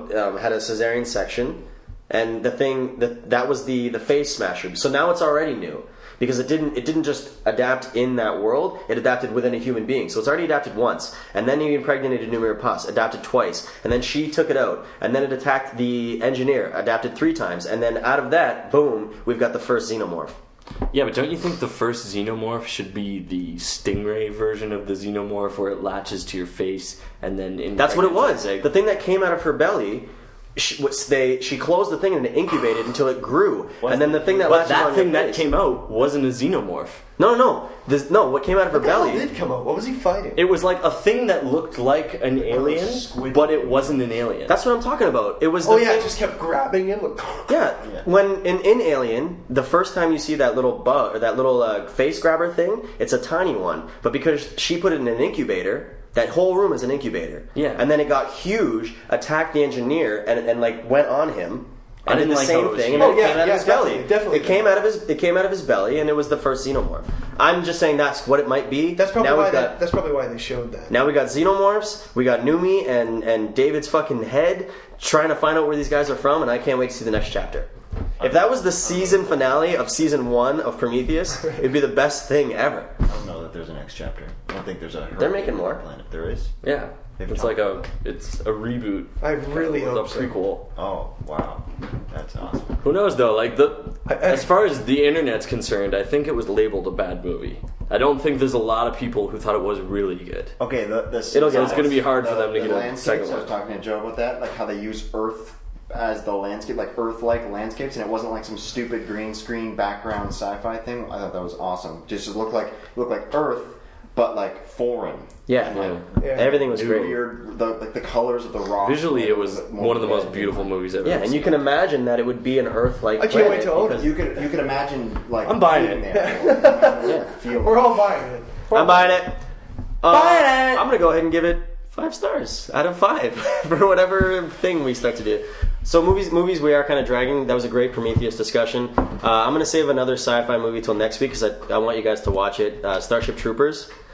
a cesarean section, and the thing that was the face smasher. So now it's already new. Because it didn't just adapt in that world, it adapted within a human being. So it's already adapted once. And then he impregnated Noomi Rapace, adapted twice. And then she took it out. And then it attacked the engineer, adapted 3 times. And then out of that, boom, we've got the first xenomorph. Yeah, but don't you think the first xenomorph should be the stingray version of the xenomorph, where it latches to your face and then That's what it was. impregnates The thing that came out of her belly, she closed the thing and it incubated until it grew. And then the thing that But latches that on thing your that face. came out wasn't a xenomorph. No. What came out of her What the hell belly? did come out? What was he fighting? It was like a thing that looked like an alien, squid. but it wasn't an alien. That's what I'm talking about. It was the Oh yeah, thing- it just kept grabbing him. Yeah. When in Alien, the first time you see that little bug or that little face grabber thing, it's a tiny one. But because she put it in an incubator, that whole room is an incubator. Yeah. And then it got huge, attacked the engineer, and like went on him. I And did didn't the like how same it was thing, and then huge. it came out of his belly. Definitely. It came out of his belly, and it was the first xenomorph. I'm just saying that's what it might be. That's probably now why. we've got That's probably why they showed that. now we got xenomorphs, we got Noomi and David's fucking head trying to find out where these guys are from, and I can't wait to see the next chapter. If that was the season finale of season 1 of Prometheus, it'd be the best thing ever. I don't know that there's a next chapter. I don't think there's a. They're making more. Planet. There is. yeah, They've it's talked like about it's a reboot. I really It was hope a so. prequel. Oh wow, that's awesome. Who knows though? Like as far as the internet's concerned, I think it was labeled a bad movie. I don't think there's a lot of people who thought it was really good. Okay, It'll get- it's gonna be hard for them to the get a landscapes, second I was one. talking to Joe about that, like how they use Earth as the landscape, like Earth-like landscapes, and it wasn't like some stupid green screen background sci-fi thing. I thought that was awesome. Just looked like Earth, but like foreign. Yeah, Yeah. everything was great. Weird, the colors of the rock. Visually, it was more one of the most red. beautiful movies ever. Yeah, and you can imagine that it would be an Earth-like. I can't wait planet to own because- You could imagine like I'm buying being it. there. Feel We're all buying it. I'm buying it. Buying it! I'm gonna go ahead and give it 5 stars out of 5 for whatever thing we start to do. So movies we are kind of dragging. That was a great Prometheus discussion. I'm gonna save another sci-fi movie till next week because I want you guys to watch it. Starship Troopers.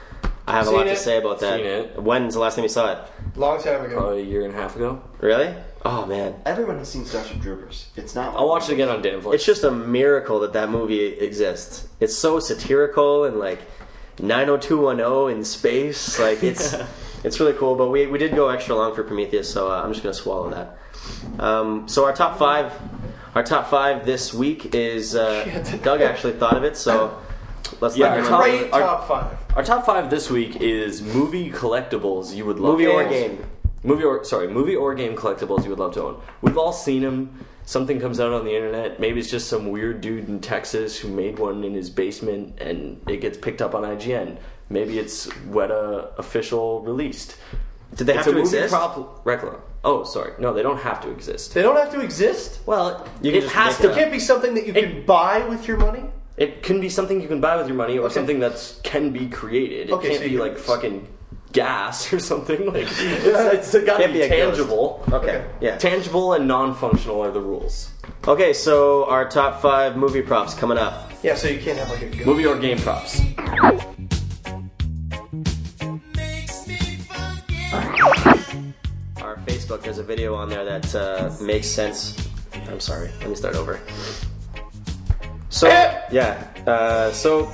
I have a Seen lot to it. say about that. Seen it. When's the last time you saw it? Long time ago. Probably a year and a half ago. Really? Oh man, Everyone has seen Starship Troopers. It's not. I'll watch it again on Danflix. it's just a miracle that movie exists. It's so satirical and like 90210 in space. Like it's it's really cool. But we did go extra long for Prometheus, so I'm just gonna swallow that. So our top five this week is Doug actually thought of it, so let's Yeah, let him our know. Great top 5. Our top 5 this week is movie collectibles you would love Movie to or own. game. Movie or game collectibles you would love to own. We've all seen them. Something comes out on the internet. Maybe it's just some weird dude in Texas who made one in his basement and it gets picked up on IGN. Maybe it's Weta official released. Did they have It's a to movie exist? Reclam. Oh, sorry. No, they don't have to exist. They don't have to exist. Well, You can it just has make It to. can't be something that you can buy with your money. It can be something you can buy with your money, or Okay. something that can be created. It Okay, can't so be you like can- fucking gas or something. Like it's got to Can't be be a ghost. tangible. Okay, yeah. Tangible and non-functional are the rules. Okay, so our top 5 movie props coming up. Yeah, so you can't have like a ghost. Movie or game props. Our Facebook, there's a video on there that makes sense. I'm sorry, let me start over. So, so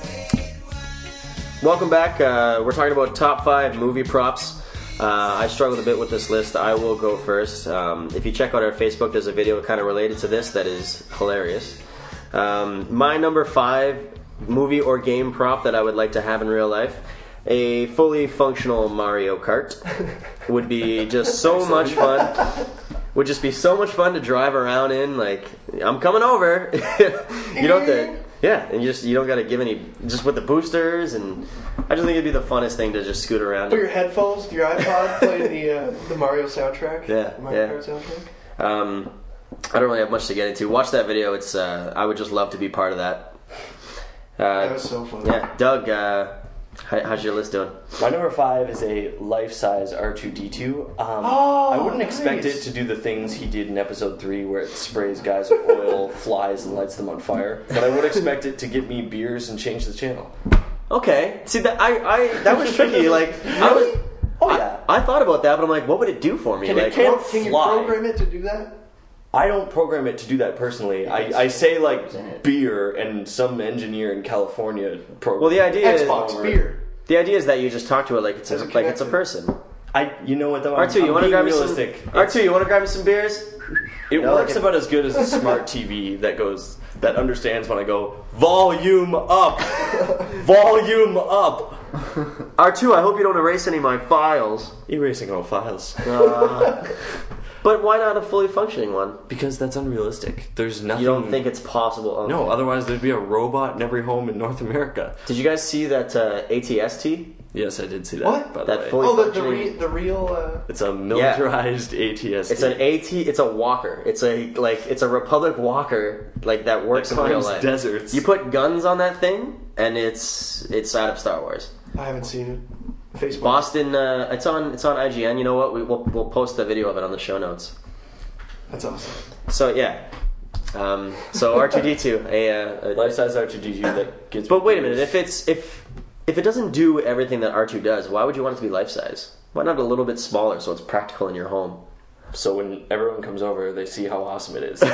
welcome back. We're talking about top 5 movie props. I struggled a bit with this list. I will go first. If you check out our Facebook, there's a video kind of related to this that is hilarious. My number 5 movie or game prop that I would like to have in real life. A fully functional Mario Kart would be just so much fun. Would just be so much fun to drive around in. Like, I'm coming over. You don't have to, yeah, and you don't got to give any, just with the boosters, and I just think it'd be the funnest thing to just scoot around. Put your headphones with your iPod, playing the Mario soundtrack. Yeah, the Mario yeah. Kart soundtrack. I don't really have much to get into. Watch that video. It's I would just love to be part of that. That was so fun. Yeah, Doug. How's your list doing? My number 5 is a life-size R2-D2. Oh, I wouldn't expect nice. it to do the things he did in episode 3 where it sprays guys with oil, flies, and lights them on fire. But I would expect it to get me beers and change the channel. Okay. See that I that was tricky. Like I was. Oh, yeah. I thought about that, but I'm like, what would it do for me? Can, Like, can you fly. program it to do that? I don't program it to do that personally. I say like beer, and some engineer in California programmed. well, the idea Xbox is beer. the idea is that you just talk to it like it's As a like it's a connector. person. You know what though? R2, you want to grab me some? realistic. R2, you want to grab me some beers? It No, works like it- about as good as a smart TV that understands when I go volume up, volume up. R2, I hope you don't erase any of my files. Erasing all files But why not a fully functioning one? because that's unrealistic. There's nothing. You don't think it's possible? Okay. No, otherwise there'd be a robot in every home in North America. Did you guys see that ATST? Yes, I did see that. What? By the That way. fully Oh, functioning. the real. It's a militarized ATST. It's an AT. It's a walker. It's a Republic walker like that works That in real climbs life. deserts. You put guns on that thing, and it's out of Star Wars. I haven't seen it. Facebook. Boston. It's on IGN. You know what? We'll post a video of it on the show notes. That's awesome. So yeah. So R2D2. A life-size R2D2 that gets. But wait a minute. If it doesn't do everything that R2 does, why would you want it to be life size? Why not a little bit smaller so it's practical in your home? So when everyone comes over, they see how awesome it is.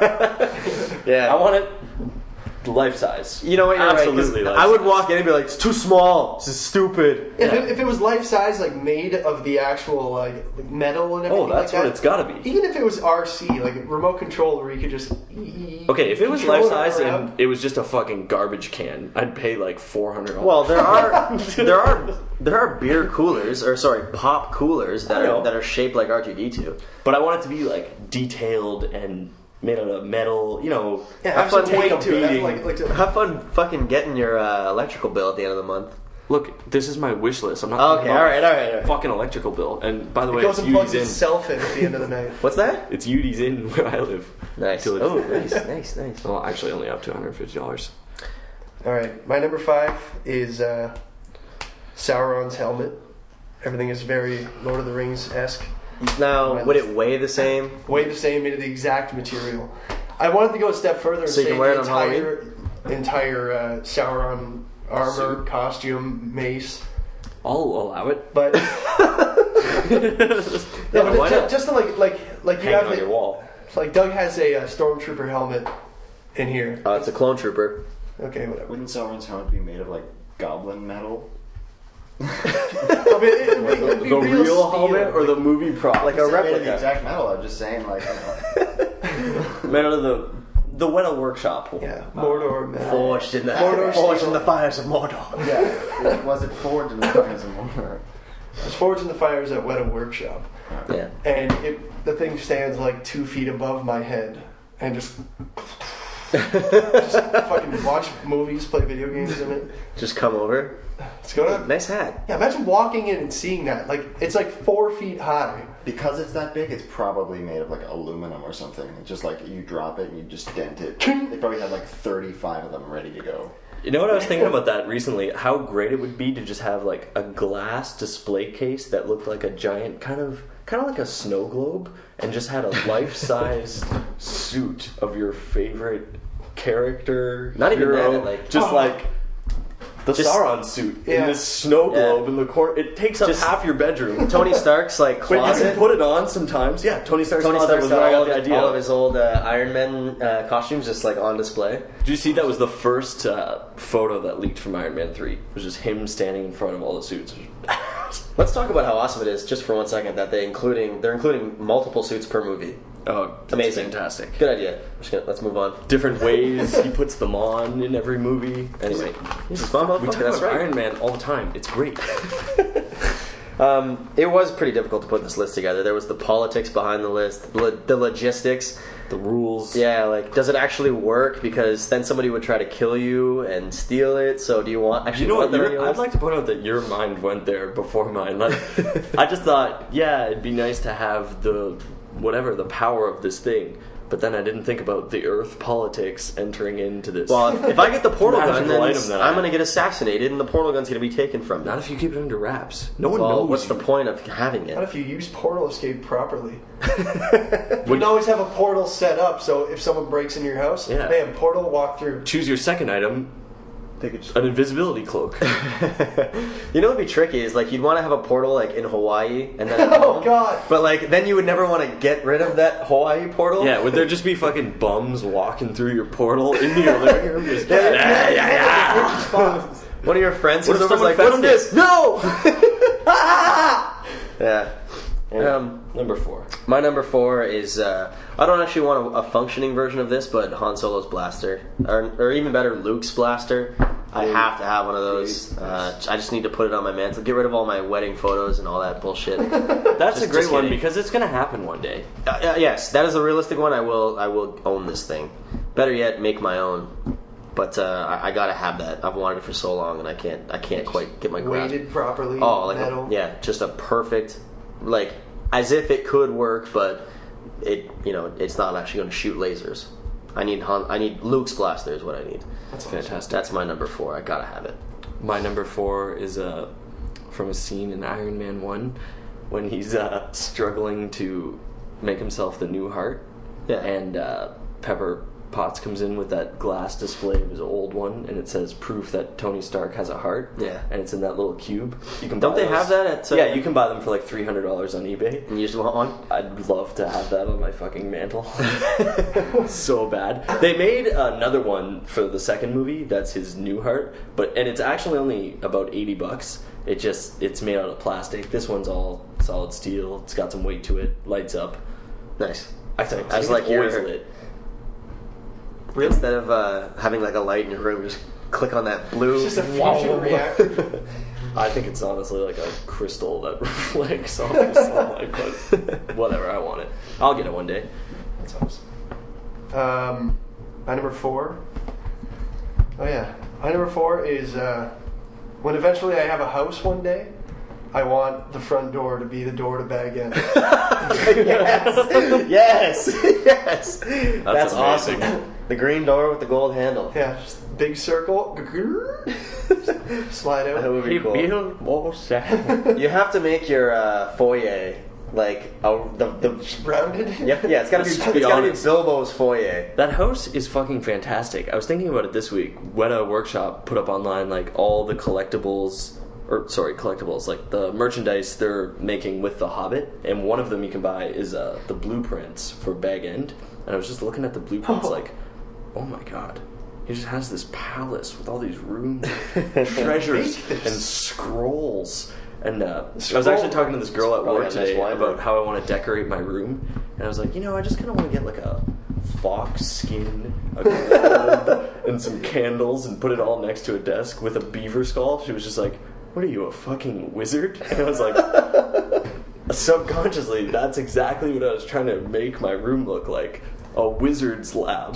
Yeah. I want it life-size. You know what? You're Absolutely right, 'cause life-size. I would walk in and be like, "It's too small. This is stupid." If it was life size, like made of the actual like metal and everything, Oh, that's like what that, it's got to be. Even if it was RC, like a remote control where you could just. Okay, if it was control life-size around. and it was just a fucking garbage can, I'd pay like $400. Well, there are beer coolers, or sorry, pop coolers that I know. are shaped like R2D2. But I want it to be like detailed and made out of metal. You know, Yeah, Have have some fun weight take a to it. beating. Have, like to- Have fun fucking getting your electrical bill at the end of the month. look, this is my wish list. I'm not. Okay, thinking about all right. Fucking electrical bill. And by the way, it goes it's and plugs UD's in. itself in at the end of the night. What's that? It's UD's in where I live. Nice. Till it's- Oh, nice. Well, actually, only up to $150. All right, my number 5 is Sauron's helmet. Everything is very Lord of the Rings esque. Now, would it weigh the same? Way the same, made of the exact material. I wanted to go a step further and So you say can wear the it on entire Sauron armor, costume, mace, I'll allow it. But why not? just to like you Hang have it on your wall. like Doug has a stormtrooper helmet in here. Oh, it's a clone trooper. Okay, whatever. Wouldn't Sauron's helmet be made of like goblin metal? I mean, it'd be The real steel. helmet or the movie prop? Like a Made of the replica. exact metal. I'm just saying, like, Man out of the Weta Workshop. Yeah, Mordor metal. Forged in the Mordor forged steel. in the fires of Mordor. yeah. Was it forged in the fires of Mordor? It's forged in the fires at Weta Workshop, Yeah. and the thing stands like 2 feet above my head, and just fucking watch movies, play video games in it. Just come over. Let's go to. Nice hat. Yeah, imagine walking in and seeing that. Like it's like 4 feet high. Because it's that big, it's probably made of like aluminum or something. It's just like you drop it and you just dent it. They probably had like 35 of them ready to go. You know what I was thinking about that recently? How great it would be to just have like a glass display case that looked like a giant kind of like a snow globe, and just had a life-size suit of your favorite character. Not even hero, that, like- just like the Just- Sauron suit in Yeah. this snow globe Yeah. in the corner. It takes up Just- half your bedroom. Tony Stark's like But you closet. can put it on sometimes. Yeah, Tony Stark's Tony closet Stark's was got where I all, got the idea. all of his old Iron Man costumes just like on display. Did you see that was the first photo that leaked from Iron Man 3? It was just him standing in front of all the suits. Let's talk about how awesome it is, just for 1 second, that they're including multiple suits per movie. Oh, it's Amazing. fantastic. Good idea. Let's move on. Different ways he puts them on in every movie. Anyway, This is fun, we talk that's about right. Iron Man all the time. It's great. It was pretty difficult to put this list together. There was the politics behind the list, the logistics. The rules. Yeah, like, does it actually work? Because then somebody would try to kill you and steal it. So do you want actually? You know what? want that on your I'd list? like to point out that your mind went there before mine. Like, I just thought, yeah, it'd be nice to have the power of this thing. But then I didn't think about the Earth politics entering into this. Well, if I get the portal gun, Magical then item that I I'm have. going to get assassinated, and the portal gun's going to be taken from me. Not if you keep it under wraps. No one Well, knows. what's the point of having What it? if you use portal escape properly? You can always have a portal set up so if someone breaks into your house, Yeah. bam, portal to walk through. Choose your second item, They could just an invisibility cloak. You know what would be tricky is like you'd want to have a portal like in Hawaii, and then Oh god! but like then you would never want to get rid of that Hawaii portal. Yeah, would there just be fucking bums walking through your portal into your living room? Just, One of your friends What comes if over, is someone like, "What's found this?" No. Yeah. Number 4. My number 4 is I don't actually want a functioning version of this, but Han Solo's blaster, or even better, Luke's blaster. I have to have one of those. I just need to put it on my mantle. Get rid of all my wedding photos and all that bullshit. That's a great just one kidding. because it's going to happen one day. Yes, that is a realistic one. I will own this thing. Better yet, make my own. But I gotta have that. I've wanted it for so long, and I can't quite get my grasp. Weighted properly. Oh, like metal. just a perfect, like as if it could work, but it's not actually going to shoot lasers. I need Luke's blaster is what I need. That's fantastic. That's my number 4. I gotta have it. My number 4 is from a scene in Iron Man 1 when he's struggling to make himself the new heart. Yeah. And Pepper Potts comes in with that glass display of his old one, and it says proof that Tony Stark has a heart. Yeah. And it's in that little cube. You can Don't buy they have that at? Yeah, you can buy them for like $300 on eBay. You just want one? I'd love to have that on my fucking mantle. So bad. They made another one for the second movie. That's his new heart, and it's actually only about $80. It's made out of plastic. This one's all solid steel. It's got some weight to it. Lights up. Nice. I think I it's like always your- lit. Instead of having like a light in your room, just click on that blue. It's just a fusion reactor. I think it's honestly like a crystal that reflects off the sunlight, but whatever. I want it. I'll get it one day. That's awesome. My number 4. Oh yeah, my number 4 is when eventually I have a house one day. I want the front door to be the door to Baghdad. Yes, yes. That's amazing. awesome. The green door with the gold handle. Yeah, just big circle. Slide That out. would be cool. You have to make your foyer like the Rounded. yeah, it's gotta be Let's be it's gotta be honest. Bilbo's foyer. That house is fucking fantastic. I was thinking about it this week. Weta Workshop put up online like all the collectibles collectibles, like the merchandise they're making with The Hobbit, and one of them you can buy is the blueprints for Bag End. And I was just looking at the blueprints, like, oh my god, he just has this palace with all these rooms, treasures, and scrolls. And I was actually talking to this girl at work today about how I want to decorate my room, and I was like, I just kind of want to get like a fox skin, a globe, and some candles, and put it all next to a desk with a beaver skull. She was just like, "What are you, a fucking wizard?" And I was like, subconsciously, that's exactly what I was trying to make my room look like. A wizard's lab.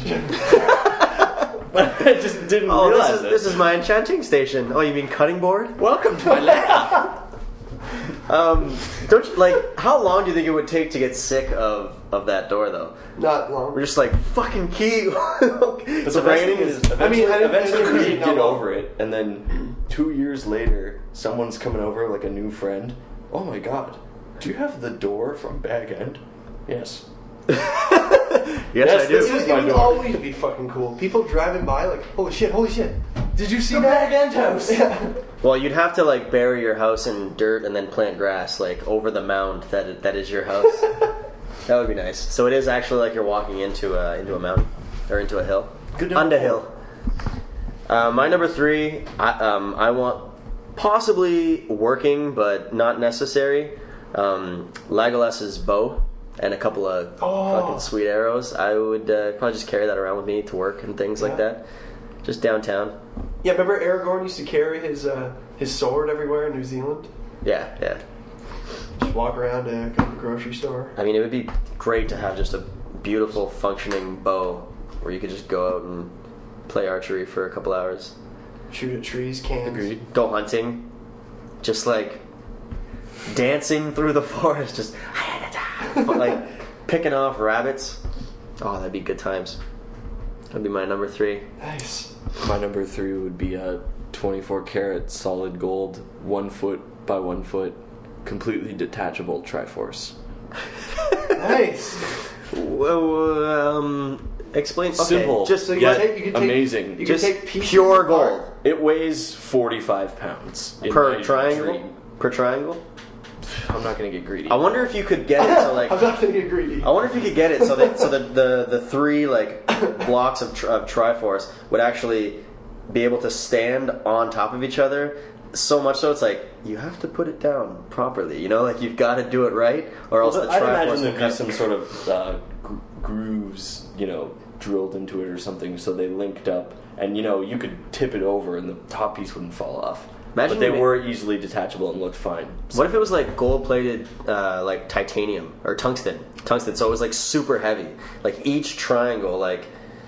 But I just didn't realize this is my enchanting station. Oh, you mean cutting board? Welcome to my lab. Don't you, like, how long do you think it would take to get sick of that door, though? Not long. We're just like, fucking key. But the raining is eventually you get over it, and then 2 years later, someone's coming over, like a new friend. Oh my god, do you have the door from Bag End? Yes. Yes, I do. It would always be fucking cool. People driving by like, holy shit. Did you see that? Bag End house. Yeah. Well, you'd have to like bury your house in dirt and then plant grass like over the mound that is your house. That would be nice. So it is actually like you're walking into a mountain or into a hill. Good on the hill. My number 3, I want possibly working but not necessary. Legolas's bow and a couple of fucking sweet arrows. I would probably just carry that around with me to work and things like that. Just downtown. Yeah, remember Aragorn used to carry his sword everywhere in New Zealand? Yeah. Just walk around to go to the grocery store. I mean, it would be great to have just a beautiful, functioning bow where you could just go out and play archery for a couple hours. Shoot at trees, cans. Agreed. Go hunting. Just like dancing through the forest, just like picking off rabbits. Oh, that'd be good times. That'd be my number 3. Nice. My number 3 would be a 24 karat solid gold, 1 foot by 1 foot, completely detachable Triforce. Nice. Well, explain. Okay. Simple, just so amazing. You just can take pieces pure apart. gold. It weighs 45 pounds Per triangle? dream. Per triangle? I'm not going to get greedy. I wonder if you could get it so like. I'm not going to get greedy. I wonder if you could get it so that the 3 like blocks of Triforce would actually be able to stand on top of each other. So much so it's like you have to put it down properly. Like you've got to do it right, or else the I'd Triforce imagine there'd will be cut. some sort of grooves, drilled into it or something, so they linked up, and you could tip it over and the top piece wouldn't fall off. Imagine but they we- were easily detachable and looked fine. What if it was like gold-plated, like titanium or tungsten? So it was like super heavy. Like each triangle, like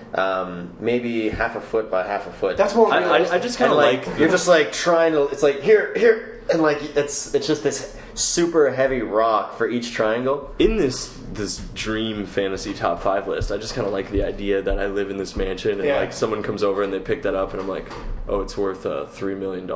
maybe half a foot by half a foot. That's more I realistic. just kind And of like you're just like trying to. It's like here, and like it's just this super heavy rock for each triangle. In this dream fantasy top 5 list, I just kind of like the idea that I live in this mansion and Yeah. like someone comes over and they pick that up and I'm like, oh, it's worth $3 million.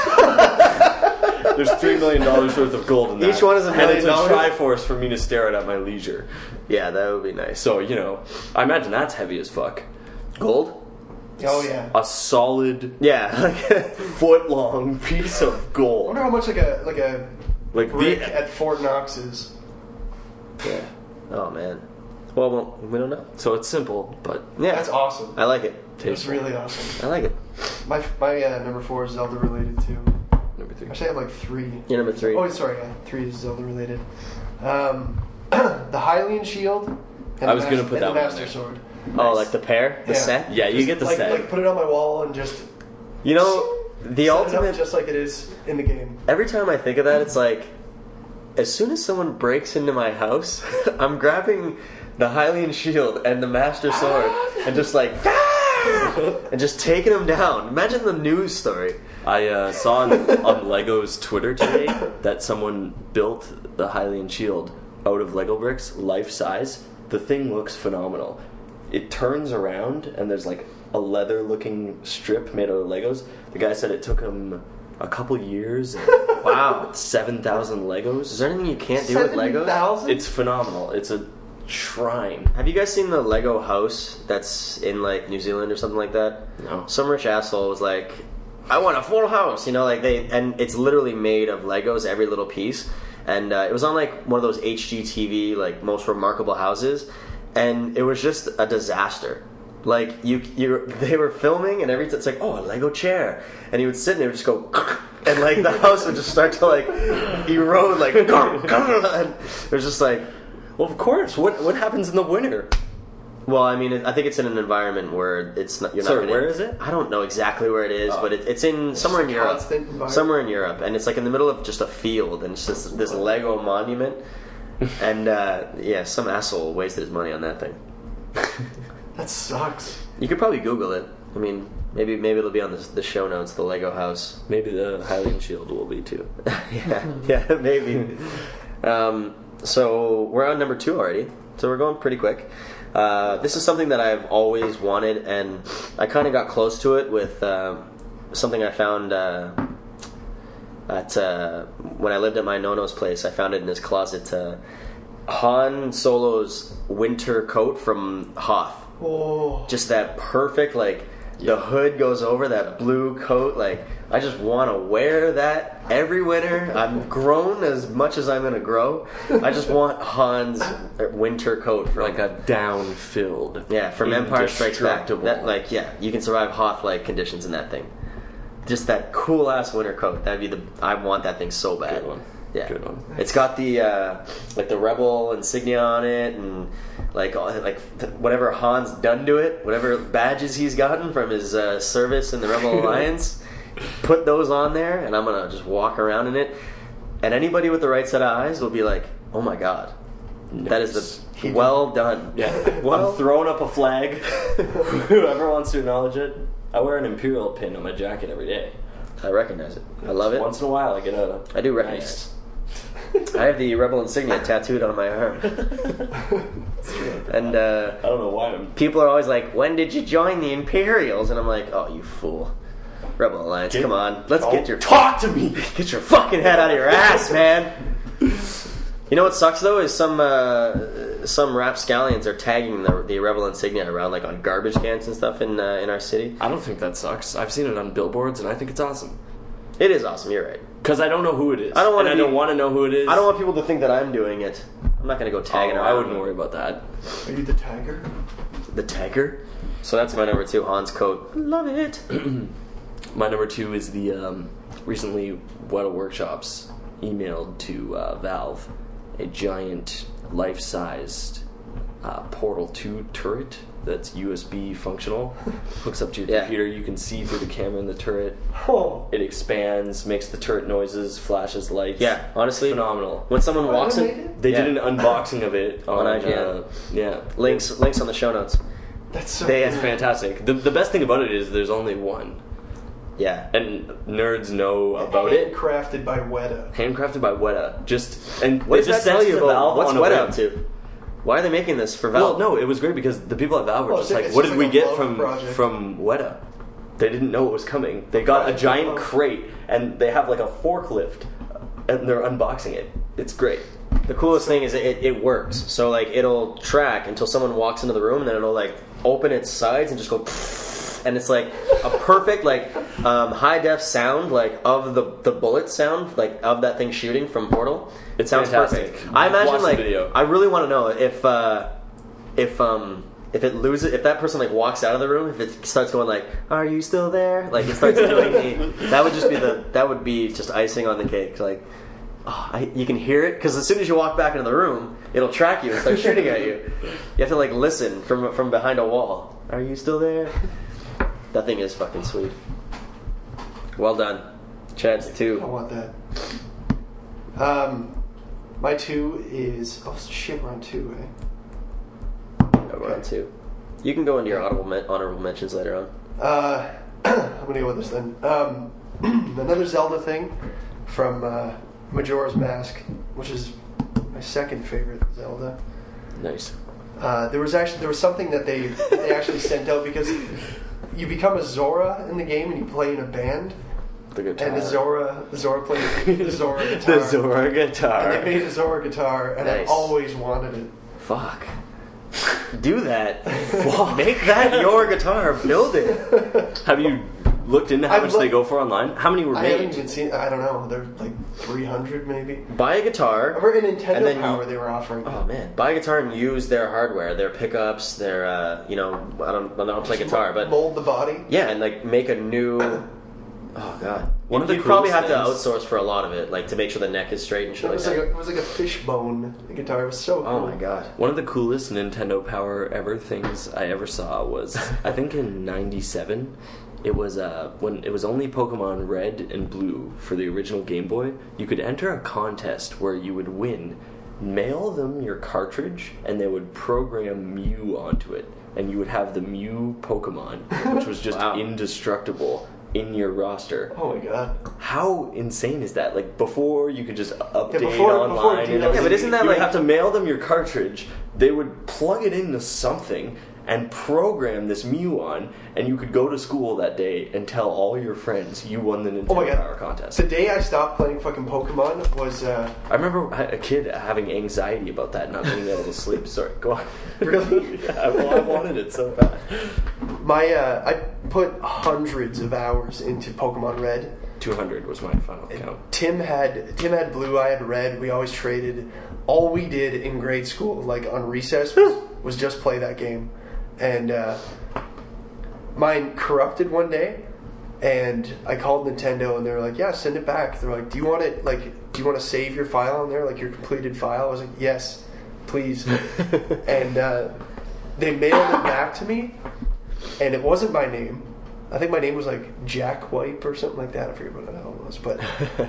There's $3 million worth of gold in that. Each one is $1 And it's a million. Triforce for me to stare at my leisure. Yeah, that would be nice. So I imagine that's heavy as fuck. Gold? Oh yeah. A solid Yeah. foot long piece of I gold. wonder how much like a Like brick at Fort Knox is. Yeah. Oh man. Well, we don't know. So it's simple, but Yeah. That's awesome. I like it. That's tasteful. really awesome. I like it. My number 4 is Zelda related too. Number 3. Actually, I have like 3. You're number 3. Oh, sorry, yeah, 3 is Zelda related. The Hylian shield. And I was gonna put that the one Master there. Sword. Oh, like the pair, the Yeah. set. Yeah, you get the like, set. Like put it on my wall and just The set it ultimate. up just like it is in the game. Every time I think of that, it's like, as soon as someone breaks into my house, I'm grabbing the Hylian shield and the Master Sword and just like, and just taking them down. Imagine the news story. I saw on Lego's Twitter today that someone built the Hylian shield out of Lego bricks, life size. The thing looks phenomenal. It turns around and there's like a leather looking strip made out of Legos. The guy said it took him a couple years. And Wow. 7,000 Legos. Is there anything you can't do with Legos? 7,000? It's phenomenal. It's a shrine. Have you guys seen the Lego house that's in like New Zealand or something like that? No. Some rich asshole was like, I want a full house, you know, like and it's literally made of Legos, every little piece. And it was on like one of those HGTV, like most remarkable houses, and it was just a disaster. Like they were filming, and every time it's like, oh, a Lego chair, and he would sit and it would just go, and like the house would just start to like erode, like, and it was just like, well, of course. What happens in the winter? well, I mean, I think it's in an environment where it's not. You're not. Sorry, gonna, where is it? I don't know exactly where it is, but it's in somewhere in Europe. Constant environment. Somewhere in Europe, and it's like in the middle of just a field, and it's just this Lego monument, and yeah, some asshole wasted his money on that thing. That sucks. You could probably Google it. I mean, maybe it'll be on the show notes. The Lego house. Maybe the Hylian shield will be too. yeah, maybe. So we're on number 2 already. So we're going pretty quick. This is something that I've always wanted, and I kind of got close to it with something I found at when I lived at my Nono's place. I found it in his closet. Han Solo's winter coat from Hoth. Oh. Just that perfect, like, the hood goes over that blue coat. Like, I just want to wear that every winter. I'm grown as much as I'm going to grow. I just want Han's winter coat from... Like a down-filled. Yeah, from Empire Strikes Back. indestructible. That, like, yeah, you can survive Hoth-like conditions in that thing. Just that cool-ass winter coat. That'd be I want that thing so bad. Good one. Yeah. Good one. It's got the like the Rebel insignia on it, and like whatever Han's done to it, whatever badges he's gotten from his service in the Rebel Alliance, put those on there, and I'm gonna just walk around in it. And anybody with the right set of eyes will be like, "Oh my god, that is well done." Yeah. Well, I'm throwing up a flag. Whoever wants to acknowledge it. I wear an Imperial pin on my jacket every day. I recognize it. I love it. Once in a while, I get a. I do recognize nice. it. I have the Rebel insignia tattooed on my arm. And I don't know why I'm. people are always like, "When did you join the Imperials?" And I'm like, "Oh, you fool. Rebel Alliance, come on. Let's get your talk to me. Get your fucking head out of your ass, man." You know what sucks though is some rapscallions are tagging the Rebel insignia around, like on garbage cans and stuff in our city. I don't think that sucks. I've seen it on billboards, and I think it's awesome. It is awesome. You're right. Because I don't know who it is. I don't wanna I be- don't want to know who it is. I don't want people to think that I'm doing it. I'm not gonna go tagging around. I wouldn't worry about that. Are you the tagger? The tagger. So that's my number 2, Han's coat. Love it. My number 2 is the recently Weta Workshops emailed to Valve a giant life-sized Portal 2 turret that's USB functional. Hooks up to your Yeah. computer. You can see through the camera in the turret. Oh. It expands, makes the turret noises, flashes lights. Yeah, honestly, phenomenal. when someone walks in, Animated? They Yeah. did an unboxing of it On on IGN. Yeah, links on the show notes. That's so it's cool. fantastic. The best thing about it is there's only one, Yeah. and nerds know about it. Crafted by Weta. Handcrafted by Weta. What does they just that tell sent it you to about Valve what's on a Weta whim. up to? Why are they making this for Well, Valve? no, it was great because the people at Valve were Well, just it's like, just "What did like we a get love project. from Weta?" They didn't know it was coming. They got a Project giant Love. crate, and they have like a forklift, and they're unboxing it. It's great. The coolest thing is it works. So like it'll track until someone walks into the room, and then it'll like open its sides and just go, and it's like a perfect like high def sound like of the bullet sound like of that thing shooting from Portal. It It's sounds fantastic. perfect. I imagine Watch the like video. I really want to know if it loses, if that person like walks out of the room, if it starts going like, "Are you still there?" Like it starts doing that would be just icing on the cake. Like, you can hear it because as soon as you walk back into the room, it'll track you and start shooting at you. You have to like listen from behind a wall. Are you still there? That thing is fucking sweet. Well done, Chad's I 2. want that. My 2 is... Oh, shit, we're on 2, eh? We're on 2. You can go into your honorable mentions later on. I'm gonna go with this then. Another Zelda thing from Majora's Mask, which is my second favorite Zelda. Nice. There was something that they actually sent out because you become a Zora in the game and you play in a band. The guitar. And the Zora plays the Zora guitar. The Zora And guitar. they made a Zora guitar, and Nice. I always wanted it. Fuck. Do that. Make that your guitar. Build it. Have you looked into how I've much looked- they go for online? How many were I made? haven't even seen. I don't know. They're like 300 maybe. Buy a guitar. I remember in Nintendo And then Power you- they were offering. Oh man, buy a guitar and use their hardware, their pickups, their I don't play guitar, but mold the body. yeah, and like make a new. Oh god, One of the you'd probably have coolest to things- outsource for a lot of it, like to make sure the neck is straight and shit It like was that. like a fishbone guitar. It was so cool. Oh my god. One of the coolest Nintendo Power ever things I ever saw was, I think in '97, it was when it was only Pokemon Red and Blue for the original Game Boy. You could enter a contest where you would win. Mail them your cartridge, and they would program Mew onto it, and you would have the Mew Pokemon, which was just Wow. indestructible, in your roster. Oh my god. How insane is that? Like, before you could just update before online DLC. and Yeah, everything. but isn't that you would like- have to mail them your cartridge, they would plug it into something and program this Mew on, and you could go to school that day and tell all your friends you won the Oh my Nintendo god. Power contest. The day I stopped playing fucking Pokemon was I remember a kid having anxiety about that, not being able to sleep. Sorry, go on. Really? Yeah, I wanted it so bad. I put hundreds of hours into Pokemon Red. 200 was my final count. Tim had Blue, I had Red. We always traded. All we did in grade school, like on recess, was just play that game. And mine corrupted one day, and I called Nintendo, and they were like, "Yeah, send it back." They're like, "Do you want it? Like, do you want to save your file on there, like your completed file?" I was like, "Yes, please." And they mailed it back to me, and it wasn't my name. I think my name was like Jack White or something like that. I forget what the hell it was, but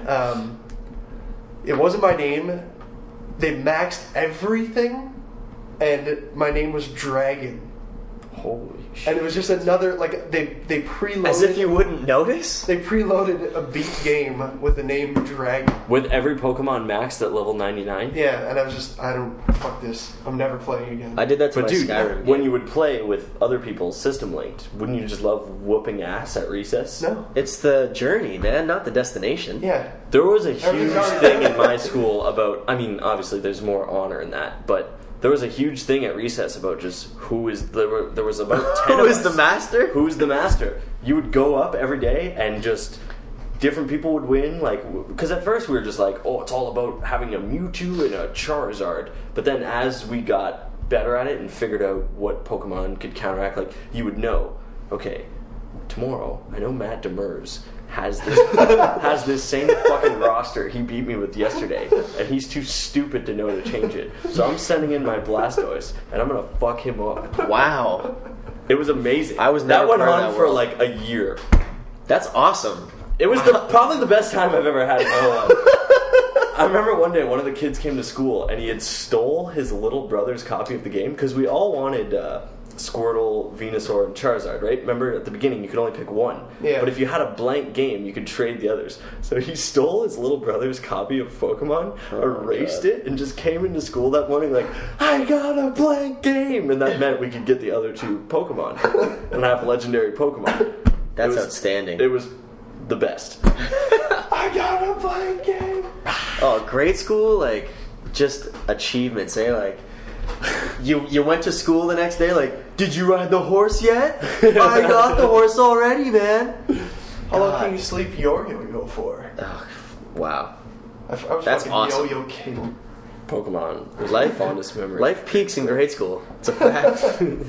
it wasn't my name. They maxed everything, and my name was Dragon. Holy shit. And it was just another, like, they preloaded. As if you wouldn't notice. They preloaded a beat game with the name Dragon. With every Pokemon maxed at level 99? Yeah, and I was just, fuck this. I'm never playing again. I did that to But my dude, Skyrim when game. you would play with other people system linked, wouldn't you just love whooping ass at recess? No. It's the journey, man, not the destination. Yeah. There was a Everything's huge already thing done. in my school about, I mean, obviously there's more honor in that, but there was a huge thing at recess about just there was about 10 Who of is us. the master? Who's the master? You would go up every day and just different people would win, like, because at first we were just like, oh, it's all about having a Mewtwo and a Charizard, but then as we got better at it and figured out what Pokemon could counteract, like, you would know, okay, tomorrow I know Matt Demers has this same fucking roster he beat me with yesterday, and he's too stupid to know to change it. So I'm sending in my Blastoise, and I'm gonna fuck him up. Wow. It was amazing. I was never that went part of on that for world. like a year. That's awesome. It was probably the best time I've ever had in my whole life. I remember one day one of the kids came to school and he had stole his little brother's copy of the game because we all wanted Squirtle, Venusaur, and Charizard, right? Remember at the beginning you could only pick one. Yeah. But if you had a blank game, you could trade the others. So he stole his little brother's copy of Pokemon, erased it, and just came into school that morning like, I got a blank game! And that meant we could get the other two Pokemon and have legendary Pokemon. That's It was- outstanding. It was the best. I got a blank game! Oh, grade school, like, just achievements, eh? Like, you went to school the next day, like, did you ride the horse yet? I got the horse already, man. How long can you sleep yo-yo for? Oh, wow. I was That's fucking awesome. yo-yo king. Pokemon was Life- my fondest memory. Life peaks in grade school. It's a fact.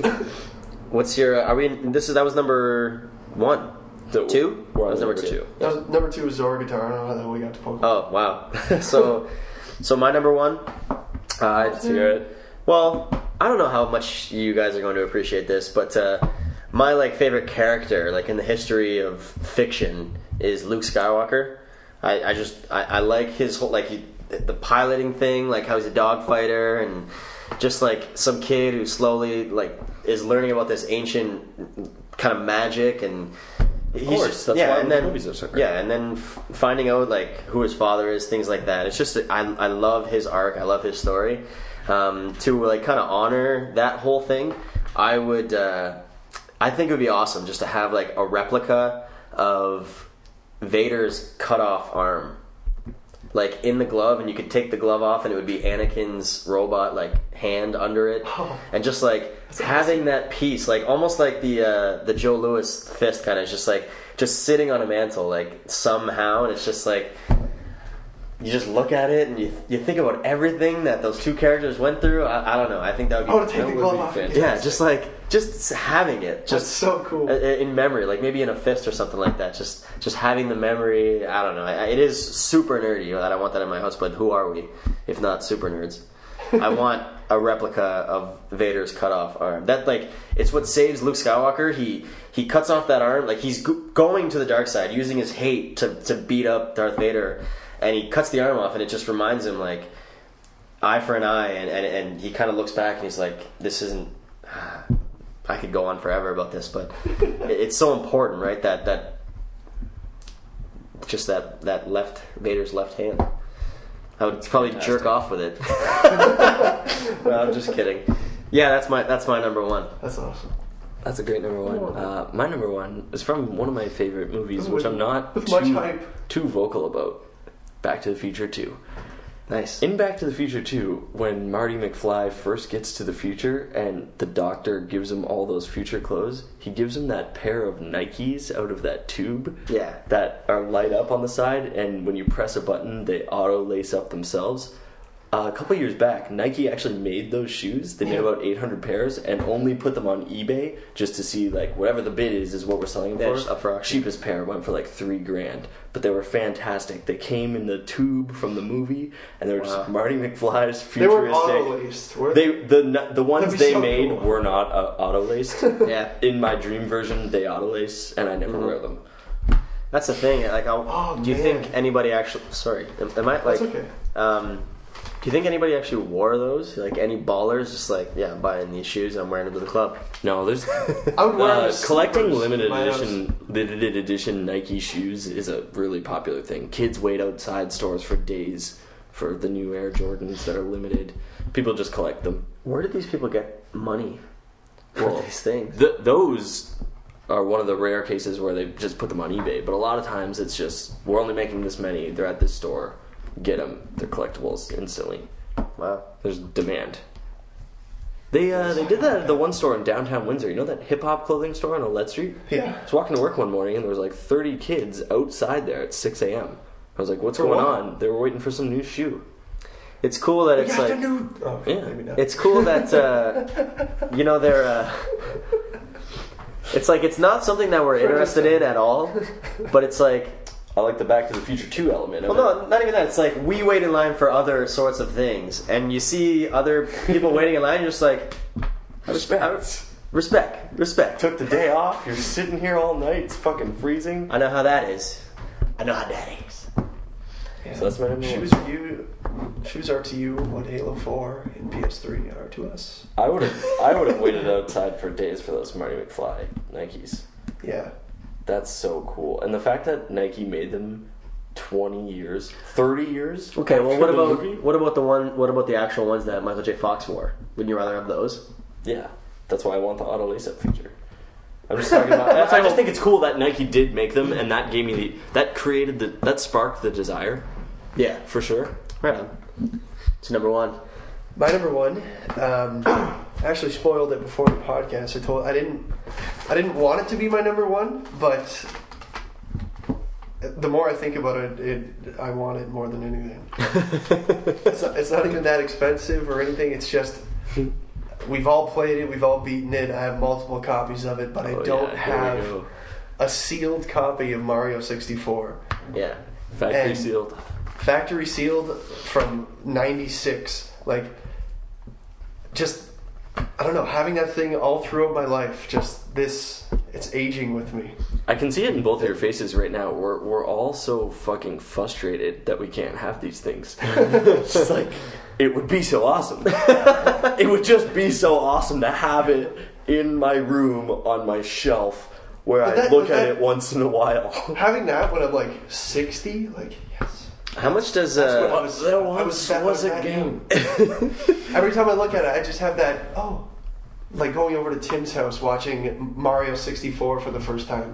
What's your, are we, that was number 1? The- 2? We're on That was number number 2. two. That was, number 2 was Zorgatar. I don't know how the hell we got to Pokemon. Oh, wow. So my number 1, Let's hear it. well, I don't know how much you guys are going to appreciate this, but my like favorite character, like in the history of fiction, is Luke Skywalker. I like his whole the piloting thing, like how he's a dogfighter, and just like some kid who slowly like is learning about this ancient kind of magic, and he's course, just, that's yeah, why and the then movies are so great. yeah, and then finding out like who his father is, things like that. It's just I love his arc. I love his story. To like kind of honor that whole thing, I would I think it would be awesome just to have like a replica of Vader's cut off arm. like in the glove, and you could take the glove off, and it would be Anakin's robot like hand under it, and just like having that piece, like almost like the Joe Louis fist kind of, just sitting on a mantle, like somehow, and it's just like. You just look at it and you think about everything that those two characters went through. I don't know. I think that would be. I want to take the glove off. Yeah, just having it. That's so cool. In memory, like maybe in a fist or something like that. Just having the memory. I don't know. It is super nerdy that I want that in my house. But who are we, if not super nerds? I want a replica of Vader's cut off arm. That it's what saves Luke Skywalker. He cuts off that arm. Like he's going to the dark side, using his hate to beat up Darth Vader. And he cuts the arm off, and it just reminds him, like, eye for an eye, and he kind of looks back, and he's like, this isn't... I could go on forever about this, but it's so important, right, that left, Vader's left hand. I would probably jerk off with it. No, I'm just kidding. Yeah, that's my number one. That's awesome. That's a great number one. My number one is from one of my favorite movies, which I'm not too vocal about. Back to the Future 2. Nice. In Back to the Future 2, when Marty McFly first gets to the future and the doctor gives him all those future clothes, he gives him that pair of Nikes out of that tube that are light up on the side, and when you press a button, they auto-lace up themselves. A couple years back, Nike actually made those shoes. They made about 800 pairs and only put them on eBay just to see, like, whatever the bid is what we're selling them for. Up for auction. Cheapest pair went for like $3,000, but they were fantastic. They came in the tube from the movie, and they were just Marty McFly's futuristic. They were auto-laced, were they? The ones they made cool. were not auto-laced. Yeah. In my dream version, they auto-lace, and I never wear them. That's the thing. Like, do you think anybody actually? Sorry, am I like? That's okay. Do you think anybody actually wore those? Like any ballers, just like, yeah, I'm buying these shoes, I'm wearing them to the club. No, there's I would wear collecting slippers. limited edition Nike shoes is a really popular thing. Kids wait outside stores for days for the new Air Jordans that are limited. People just collect them. Where did these people get money for these things? Those are one of the rare cases where they just put them on eBay, but a lot of times it's just, we're only making this many, they're at this store. Get them. They're collectibles instantly. Wow. There's demand. They did that at the one store in downtown Windsor. You know that hip-hop clothing store on Olette Street? Yeah. I was walking to work one morning, and there was like 30 kids outside there at 6 a.m. I was like, what's going on? They were waiting for some new shoe. It's cool that it's like... maybe not. It's cool that, they're... It's like, it's not something that we're interested in at all, but it's like... I like the Back to the Future 2 element of no, not even that. It's like we wait in line for other sorts of things, and you see other people waiting in line, and you're just like, respect. Took the day off, you're sitting here all night, it's fucking freezing. I know how that is. Yeah. So that's my number one. Shoes are to you what Halo 4 and PS3 are to us. I would have waited outside for days for those Marty McFly Nikes. Yeah. That's so cool. And the fact that Nike made them 20 years, 30 years. Okay, well, what about the actual ones that Michael J. Fox wore? Wouldn't you rather have those? Yeah, that's why I want the auto lace-up feature. I'm just talking about. I just think it's cool that Nike did make them, and that gave me that sparked the desire. Yeah, for sure. Right on. It's number one. My number one. I actually spoiled it before the podcast. I didn't want it to be my number one, but the more I think about it, I want it more than anything. It's not even that expensive or anything. It's just we've all played it, we've all beaten it. I have multiple copies of it, but I don't have a sealed copy of Mario 64. Yeah, Factory sealed from '96. Like, just I don't know, having that thing all throughout my life. It's aging with me. I can see it in both of your faces right now. We're all so fucking frustrated that we can't have these things. It's just like, it would be so awesome. It would just be so awesome to have it in my room on my shelf where I look at it once in a while. Having that when I'm like 60, like, yes. How much does there was a game? Every time I look at it, I just have that, like going over to Tim's house watching Mario 64 for the first time.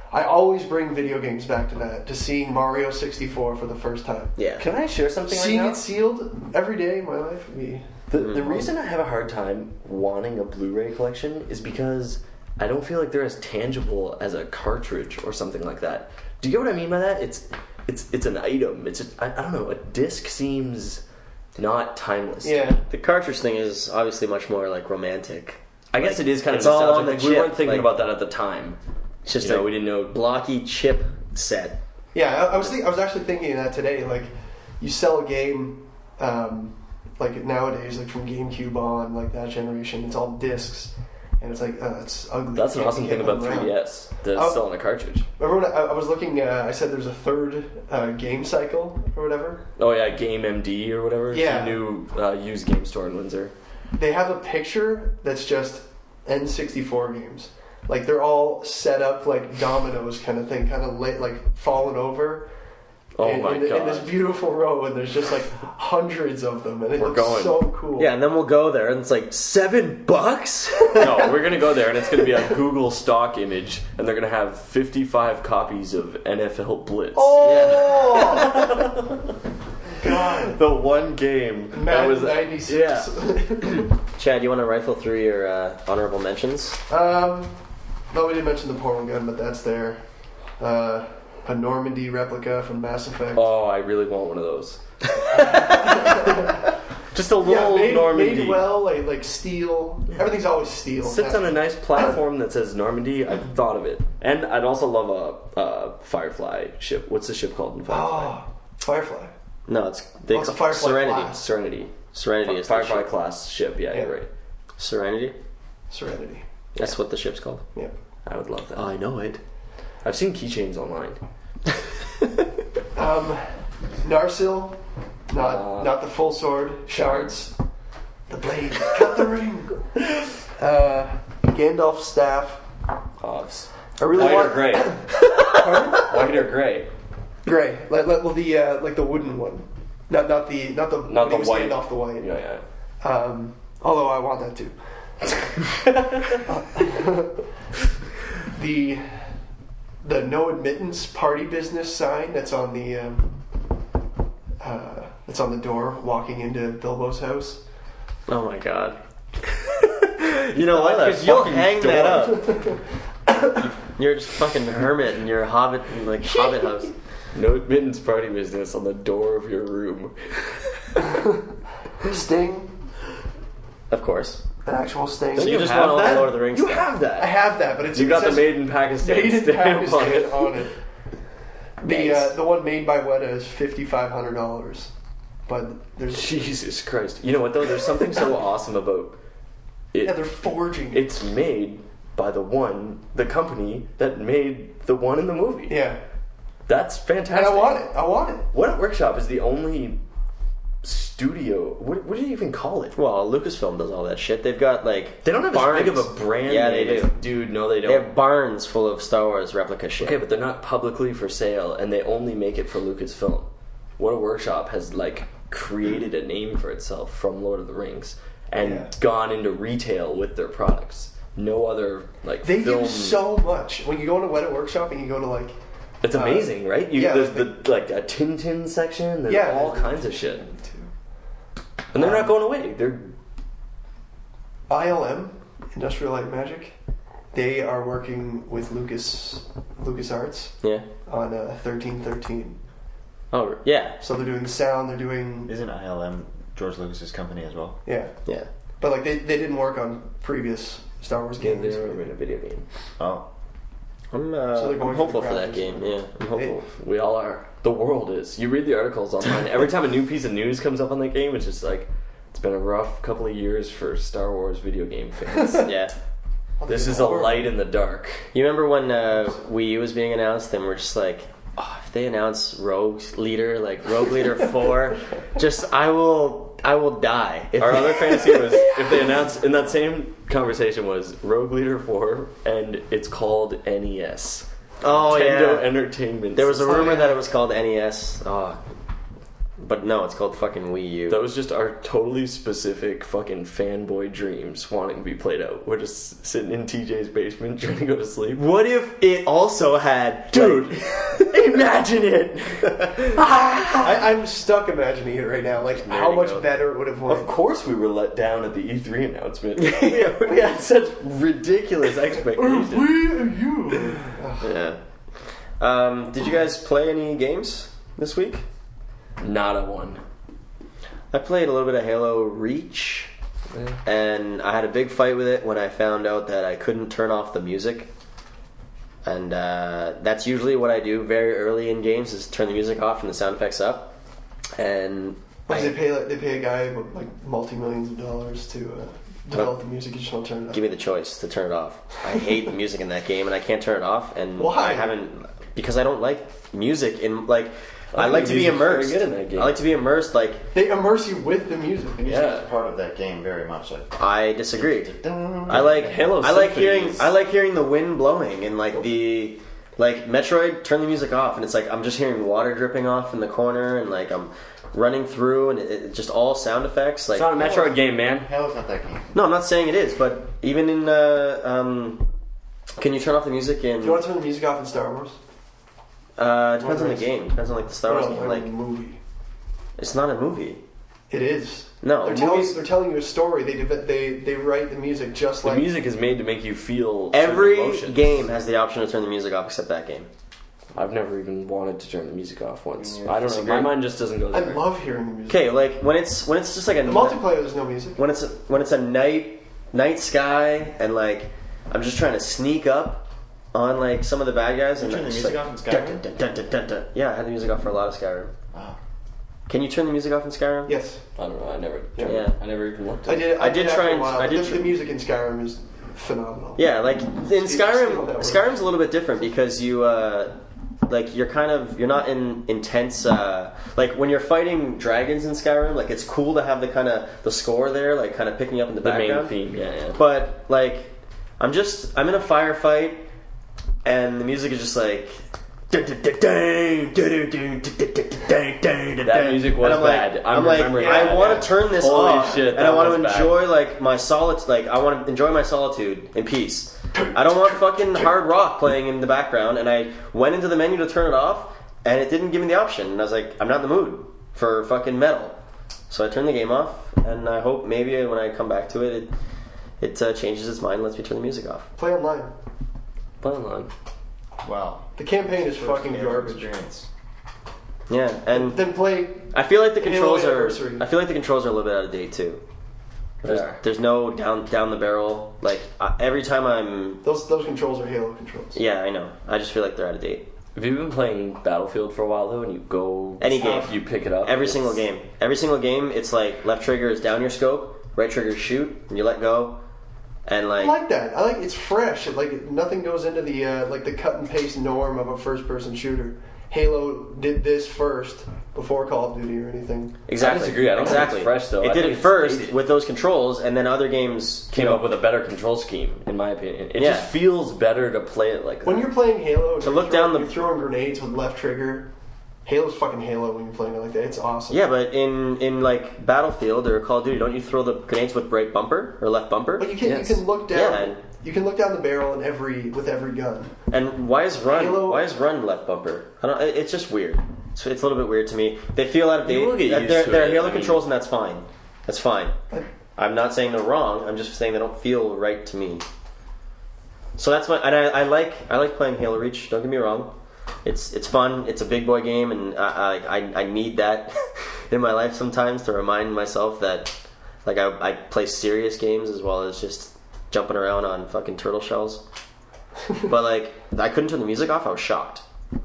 I always bring video games back to that, to seeing Mario 64 for the first time. Yeah. Can I share something Seeing right now? it sealed every day in my life would be... The reason I have a hard time wanting a Blu-ray collection is because I don't feel like they're as tangible as a cartridge or something like that. Do you get what I mean by that? It's an item. I don't know. A disc seems not timeless. Yeah. The cartridge thing is obviously much more like romantic. I guess it is kind of it's all nostalgic. on the Like, we chip, weren't thinking like- about that at the time. It's just we didn't know. blocky chip set. Yeah, I was actually thinking of that today. Like, you sell a game, like nowadays, like from GameCube on, like that generation, it's all discs, and it's like, it's ugly. That's an Can't awesome get thing about them around. 3DS. That's still on a cartridge. Remember when I was looking, I said there's a third game cycle or whatever? Oh yeah, Game MD or whatever. Yeah. It's a new used game store in Windsor. They have a picture that's just N64 games. Like, they're all set up like dominoes kind of thing, kind of like fallen over. Oh in, my in, god. in this beautiful row, and there's just like hundreds of them, and it We're looks going. so cool. Yeah, and then we'll go there, and it's like $7. No, we're gonna go there, and it's gonna be a Google stock image, and they're gonna have 55 copies of NFL Blitz. Oh! God. The one game that Madden was 96. Yeah. Chad, you want to rifle through your honorable mentions? No, we didn't mention the portal gun, but that's there. A Normandy replica from Mass Effect. Oh, I really want one of those. Just a little Normandy. made well, like steel. Everything's always steel. Sits on a nice platform that says Normandy. I've thought of it, and I'd also love a Firefly ship. What's the ship called in Firefly? Oh, Firefly. No, it's it's a Firefly Serenity. class. Serenity. Serenity is the Firefly ship. class ship. Yeah, you're right. Serenity. Serenity. That's what the ship's called. Yeah. I would love that. I know it. I've seen keychains online. Narsil. Not the full sword. Shards. The blade. Cut the ring. Gandalf's staff. Hogs. I really White or want gray? White or gray? gray. Well, the like the wooden one. Not the when the he was white. taking off the white. Yeah. Although I want that too. The no admittance party business sign that's on the door walking into Bilbo's house. Oh my god. You know what? That Because you'll fucking hang that door. up. You're just fucking hermit in your hobbit house. No admittance party business on the door of your room. Sting, Of course. an actual Sting. So you just have want all the that? Lord of the Rings You stuff. have I that. have that, but it's You got it the says Made in Pakistan Made in stamp on Pakistan it. on it. The one made by Weta is $5,500, but there's Jesus Christ. You know what though? There's something so awesome about it. yeah they're forging it. It's made by the company that made the one in the movie. Yeah, That's fantastic. and I want it. What Workshop is the only studio. What do you even call it? Well, Lucasfilm does all that shit. They've got like They don't have barns. as big of a brand. Yeah, name they as- do. Dude, no, they don't. They have barns full of Star Wars replica shit. Okay, but they're not publicly for sale, and they only make it for Lucasfilm. What a Workshop has created a name for itself from Lord of the Rings and Yeah. gone into retail with their products. No other They film. do so much. When you go into Weta Workshop and you go to It's amazing, right? yeah, There's like a Tintin section. There's Yeah. all kinds of shit, and they're not going away. They're ILM, Industrial Light and Magic, they are working with LucasArts Yeah. on 1313. Oh, yeah. So they're doing sound, they're doing Isn't ILM George Lucas's company as well? yeah. Yeah. But they didn't work on previous Star Wars games. they're in a video game. Oh. I'm they're going hopeful for for the that graphics. game. Yeah, I'm hopeful. We all are. The world is. You read the articles online. Every time a new piece of news comes up on that game, it's just it's been a rough couple of years for Star Wars video game fans. Yeah. This is a light in the dark. You remember when Wii U was being announced, and we're just like, oh, if they announce Rogue Leader 4, just I will die. Our other fantasy was if they announced in that same conversation was Rogue Leader 4 and it's called NES. Oh Nintendo yeah. Entertainment. There was a System. rumor that it was called NES. Oh, But no, it's called fucking Wii U. Those just are totally specific fucking fanboy dreams wanting to be played out. We're just sitting in TJ's basement trying to go to sleep. What if it also had... Dude, imagine it! I'm stuck imagining it right now. Like, There how you much go. better it would have went. Of course we were let down at the E3 announcement. We had such ridiculous expectations. Yeah. Did you guys play any games this week? Not a one. I played a little bit of Halo Reach, and I had a big fight with it when I found out that I couldn't turn off the music. And that's usually what I do very early in games, is turn the music off and the sound effects up. And They pay a guy like multi-millions of dollars to develop the music. You just don't turn it on. give me the choice to turn it off. I hate the music in that game, and I can't turn it off. And Why? Because I don't like music in like. I think like the to be music's very immersed. good in that game. I like to be immersed. Like, They immerse you with the music. Music Yeah. is part of that game very much. Like, I disagree. I like Halo I like Symphonies. hearing the wind blowing and like the Metroid. Turn the music off and it's like I'm just hearing water dripping off in the corner and like I'm running through and it just all sound effects. Like It's not a Metroid game, man. Halo's not that game. no, I'm not saying it is, but even in can you turn off the music in? Do you want to turn the music off in Star Wars? Depends on the game. Depends on like the Star Wars game. Like a movie. it's not a movie. It is. No, They're telling you a story. They write the music just The like music is made to make you feel Every certain emotions. game has the option to turn the music off except that game. I've never even wanted to turn the music off once. Yeah, I don't know. disagree. My mind just doesn't go I there. love hearing the music. Okay, like when it's just like a The multiplayer, there's no music. when it's a night sky and like I'm just trying to sneak up on like some of the bad guys and You turn the it's music like, off in Skyrim? dun, dun, dun, dun, dun. Yeah, I had the music off for a lot of Skyrim. Wow. Can you turn the music off in Skyrim? Yes, I don't know. I never. Yeah. I never even looked. I At it. did. I did after try a and- while, I but did the music in Skyrim is phenomenal. Yeah, like in Skyrim, Steel Skyrim's a little bit different because you like you're not in intense like when you're fighting dragons in Skyrim, like it's cool to have the score there, like kind of picking up in the The background. main theme. Yeah. But like I'm in a firefight and the music is just like that music was bad. I'm remembering I that, want yeah. to turn this Holy off shit, and I that want to was bad. enjoy like my solitude. Like I want to enjoy my solitude in peace. I don't want fucking hard rock playing in the background. And I went into the menu to turn it off, and it didn't give me the option. And I was like, I'm not in the mood for fucking metal. So I turned the game off, and I hope maybe when I come back to it, it changes its mind and lets me turn the music off. Play online. Play online. Wow. The campaign is First fucking Halo garbage. experience. Yeah, and Then play. I feel like the Halo controls Anniversary. are. I feel like the controls are a little bit out of date too. They are. There's no down the barrel. Like every time I'm. Those controls are Halo controls. Yeah, I know. I just feel like they're out of date. Have you been playing Battlefield for a while though, and you go Any game. you pick it up? Every it's- single game. Every single game, it's like left trigger is down your scope, right trigger is shoot, and you let go, and I like. like that. I like it's fresh. Nothing goes into the like the cut and paste norm of a first person shooter. Halo did this first before Call of Duty or anything. Exactly. I disagree. I don't think exactly. it's fresh, though. It I did think it it's first dated. with those controls, and then other games Came up with a better control scheme, in my opinion. It Yeah. just feels better to play it like that. When you're playing Halo, and To you're look down the- you're throwing grenades with left trigger. Halo's fucking Halo when you're playing it like that. It's awesome. Yeah, but in like Battlefield or Call of Duty, don't you throw the grenades with right bumper or left bumper? But you can Yes. you can look down. Yeah. You can look down the barrel with every gun. And why is Halo- run left bumper? I don't. It's just weird. It's a little bit weird to me. They feel out of date. You will get used They're, to they're it. Halo I mean- controls, and that's fine. That's fine. But- I'm not saying they're wrong. I'm just saying they don't feel right to me. So that's my. And I like playing Halo Reach. Don't get me wrong. It's fun. It's a big boy game, and I need that in my life sometimes to remind myself that like I play serious games as well as just jumping around on fucking turtle shells. But like I couldn't turn the music off. I was shocked.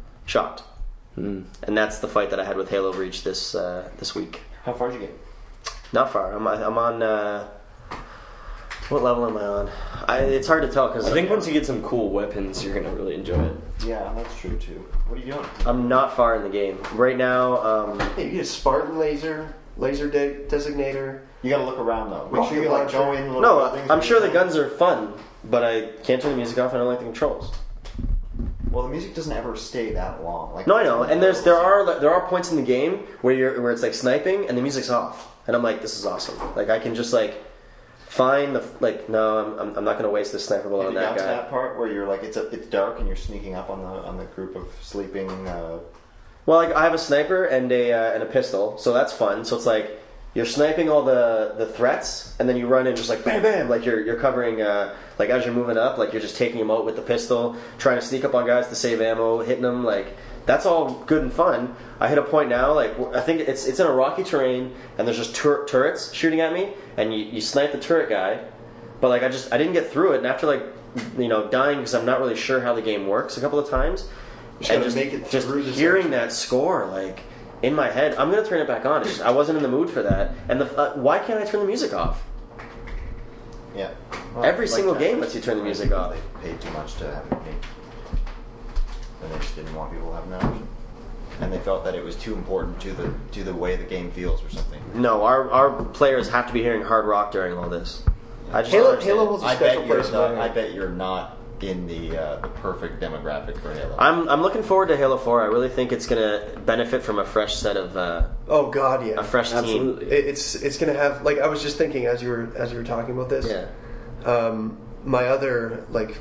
And that's the fight that I had with Halo Reach this week. How far did you get? Not far. I'm on. What level am I on? It's hard to tell because I think once you get some cool weapons, you're gonna really enjoy it. Yeah, that's true too. What are you doing? I'm not far in the game right now. Hey, you get a Spartan laser designator. You gotta look around though. Make sure you like go in. Look No, at things I'm when sure you the guns are fun, but I can't turn the music off. And I don't like the controls. Well, the music doesn't ever stay that long. Like No, I know, and there are points in the game where it's like sniping and the music's off, and I'm like, this is awesome. Like I can just like find the like. No, I'm not going to waste this sniper bullet Have on you that got to guy. that part where you're like it's dark and you're sneaking up on the group of sleeping. Well, like I have a sniper and a pistol, so that's fun. So it's like you're sniping all the threats, and then you run in just like bam bam, like you're covering like as you're moving up, like you're just taking them out with the pistol, trying to sneak up on guys to save ammo, hitting them. Like that's all good and fun. I hit a point now, like I think it's in a rocky terrain, and there's just turrets shooting at me, and you snipe the turret guy, but like I didn't get through it, and after like dying because I'm not really sure how the game works a couple of times. And just make it just through the hearing section. that score, like in my head, I'm gonna turn it back on. It's just, I wasn't in the mood for that. And why can't I turn the music off? Yeah. Well, Every like single that. game lets you turn the music off. They paid too much to have it made. And they just didn't want people having that option. And they felt that it was too important to the way the game feels or something. No, our players have to be hearing hard rock during all this. I just don't Halo understand. holds a I special bet you're place in my heart. I bet you're not in the perfect demographic for Halo. I'm looking forward to Halo 4. I really think it's gonna benefit from a fresh set of Oh God, yeah. a fresh team. Absolutely. It's gonna have like I was just thinking as you were talking about this. Yeah. My other like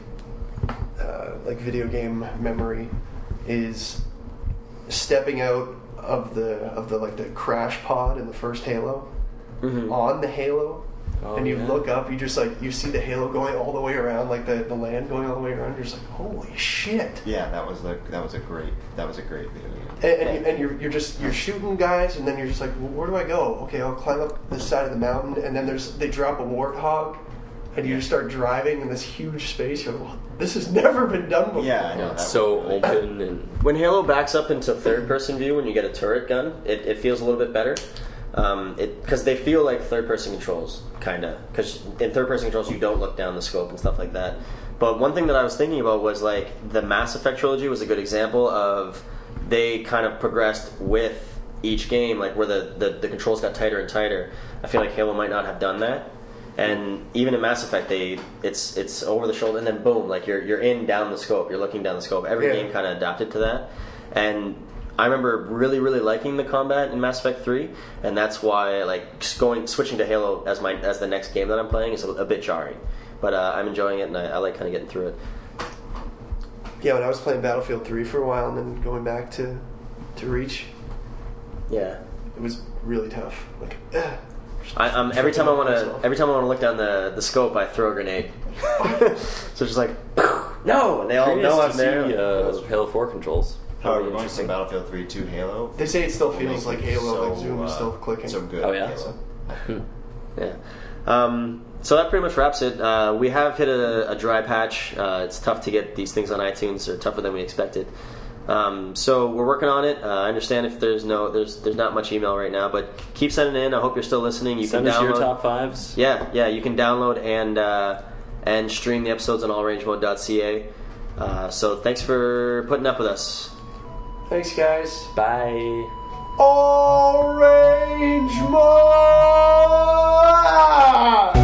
video game memory is stepping out of the like the crash pod in the first Halo on the Halo. Oh, And you yeah. look up, you just like you see the halo going all the way around, like the land going all the way around. You're just like, holy shit! Yeah, that was a great video game. And you're shooting guys, and then you're just like, well, where do I go? Okay, I'll climb up this side of the mountain, and then they drop a warthog, and you just start driving in this huge space. You're like, well, this has never been done before. Yeah, I know. That So was really- open and When Halo backs up into third-person view, when you get a turret gun, it feels a little bit better. Because they feel like third-person controls, kind of. Because in third-person controls, you don't look down the scope and stuff like that. But one thing that I was thinking about was like the Mass Effect trilogy was a good example of they kind of progressed with each game, like where the controls got tighter and tighter. I feel like Halo might not have done that. And even in Mass Effect, it's over the shoulder, and then boom, like you're down the scope, you're looking down the scope. Every Yeah. game kind of adapted to that, and I remember really, really liking the combat in Mass Effect 3, and that's why like switching to Halo as the next game that I'm playing is a bit jarring. But I'm enjoying it, and I like kind of getting through it. Yeah, when I was playing Battlefield 3 for a while, and then going back to Reach, Yeah. it was really tough. Like, Every time I want to look down the scope, I throw a grenade. So it's just like no, and they all curious know to I'm there. see Halo 4 controls. However, going from Battlefield 3 to Halo, they say it still feels makes like it Halo, like so, Zoom is still clicking. so good. Oh, yeah? Halo. Yeah. So that pretty much wraps it. We have hit a dry patch. It's tough to get these things on iTunes, or tougher than we expected. So we're working on it. I understand if there's not much email right now, but keep sending in. I hope you're still listening. You Send can us download your top fives. Yeah, you can download and stream the episodes on allrangemode.ca. So thanks for putting up with us. Thanks, guys. Bye. All range mode!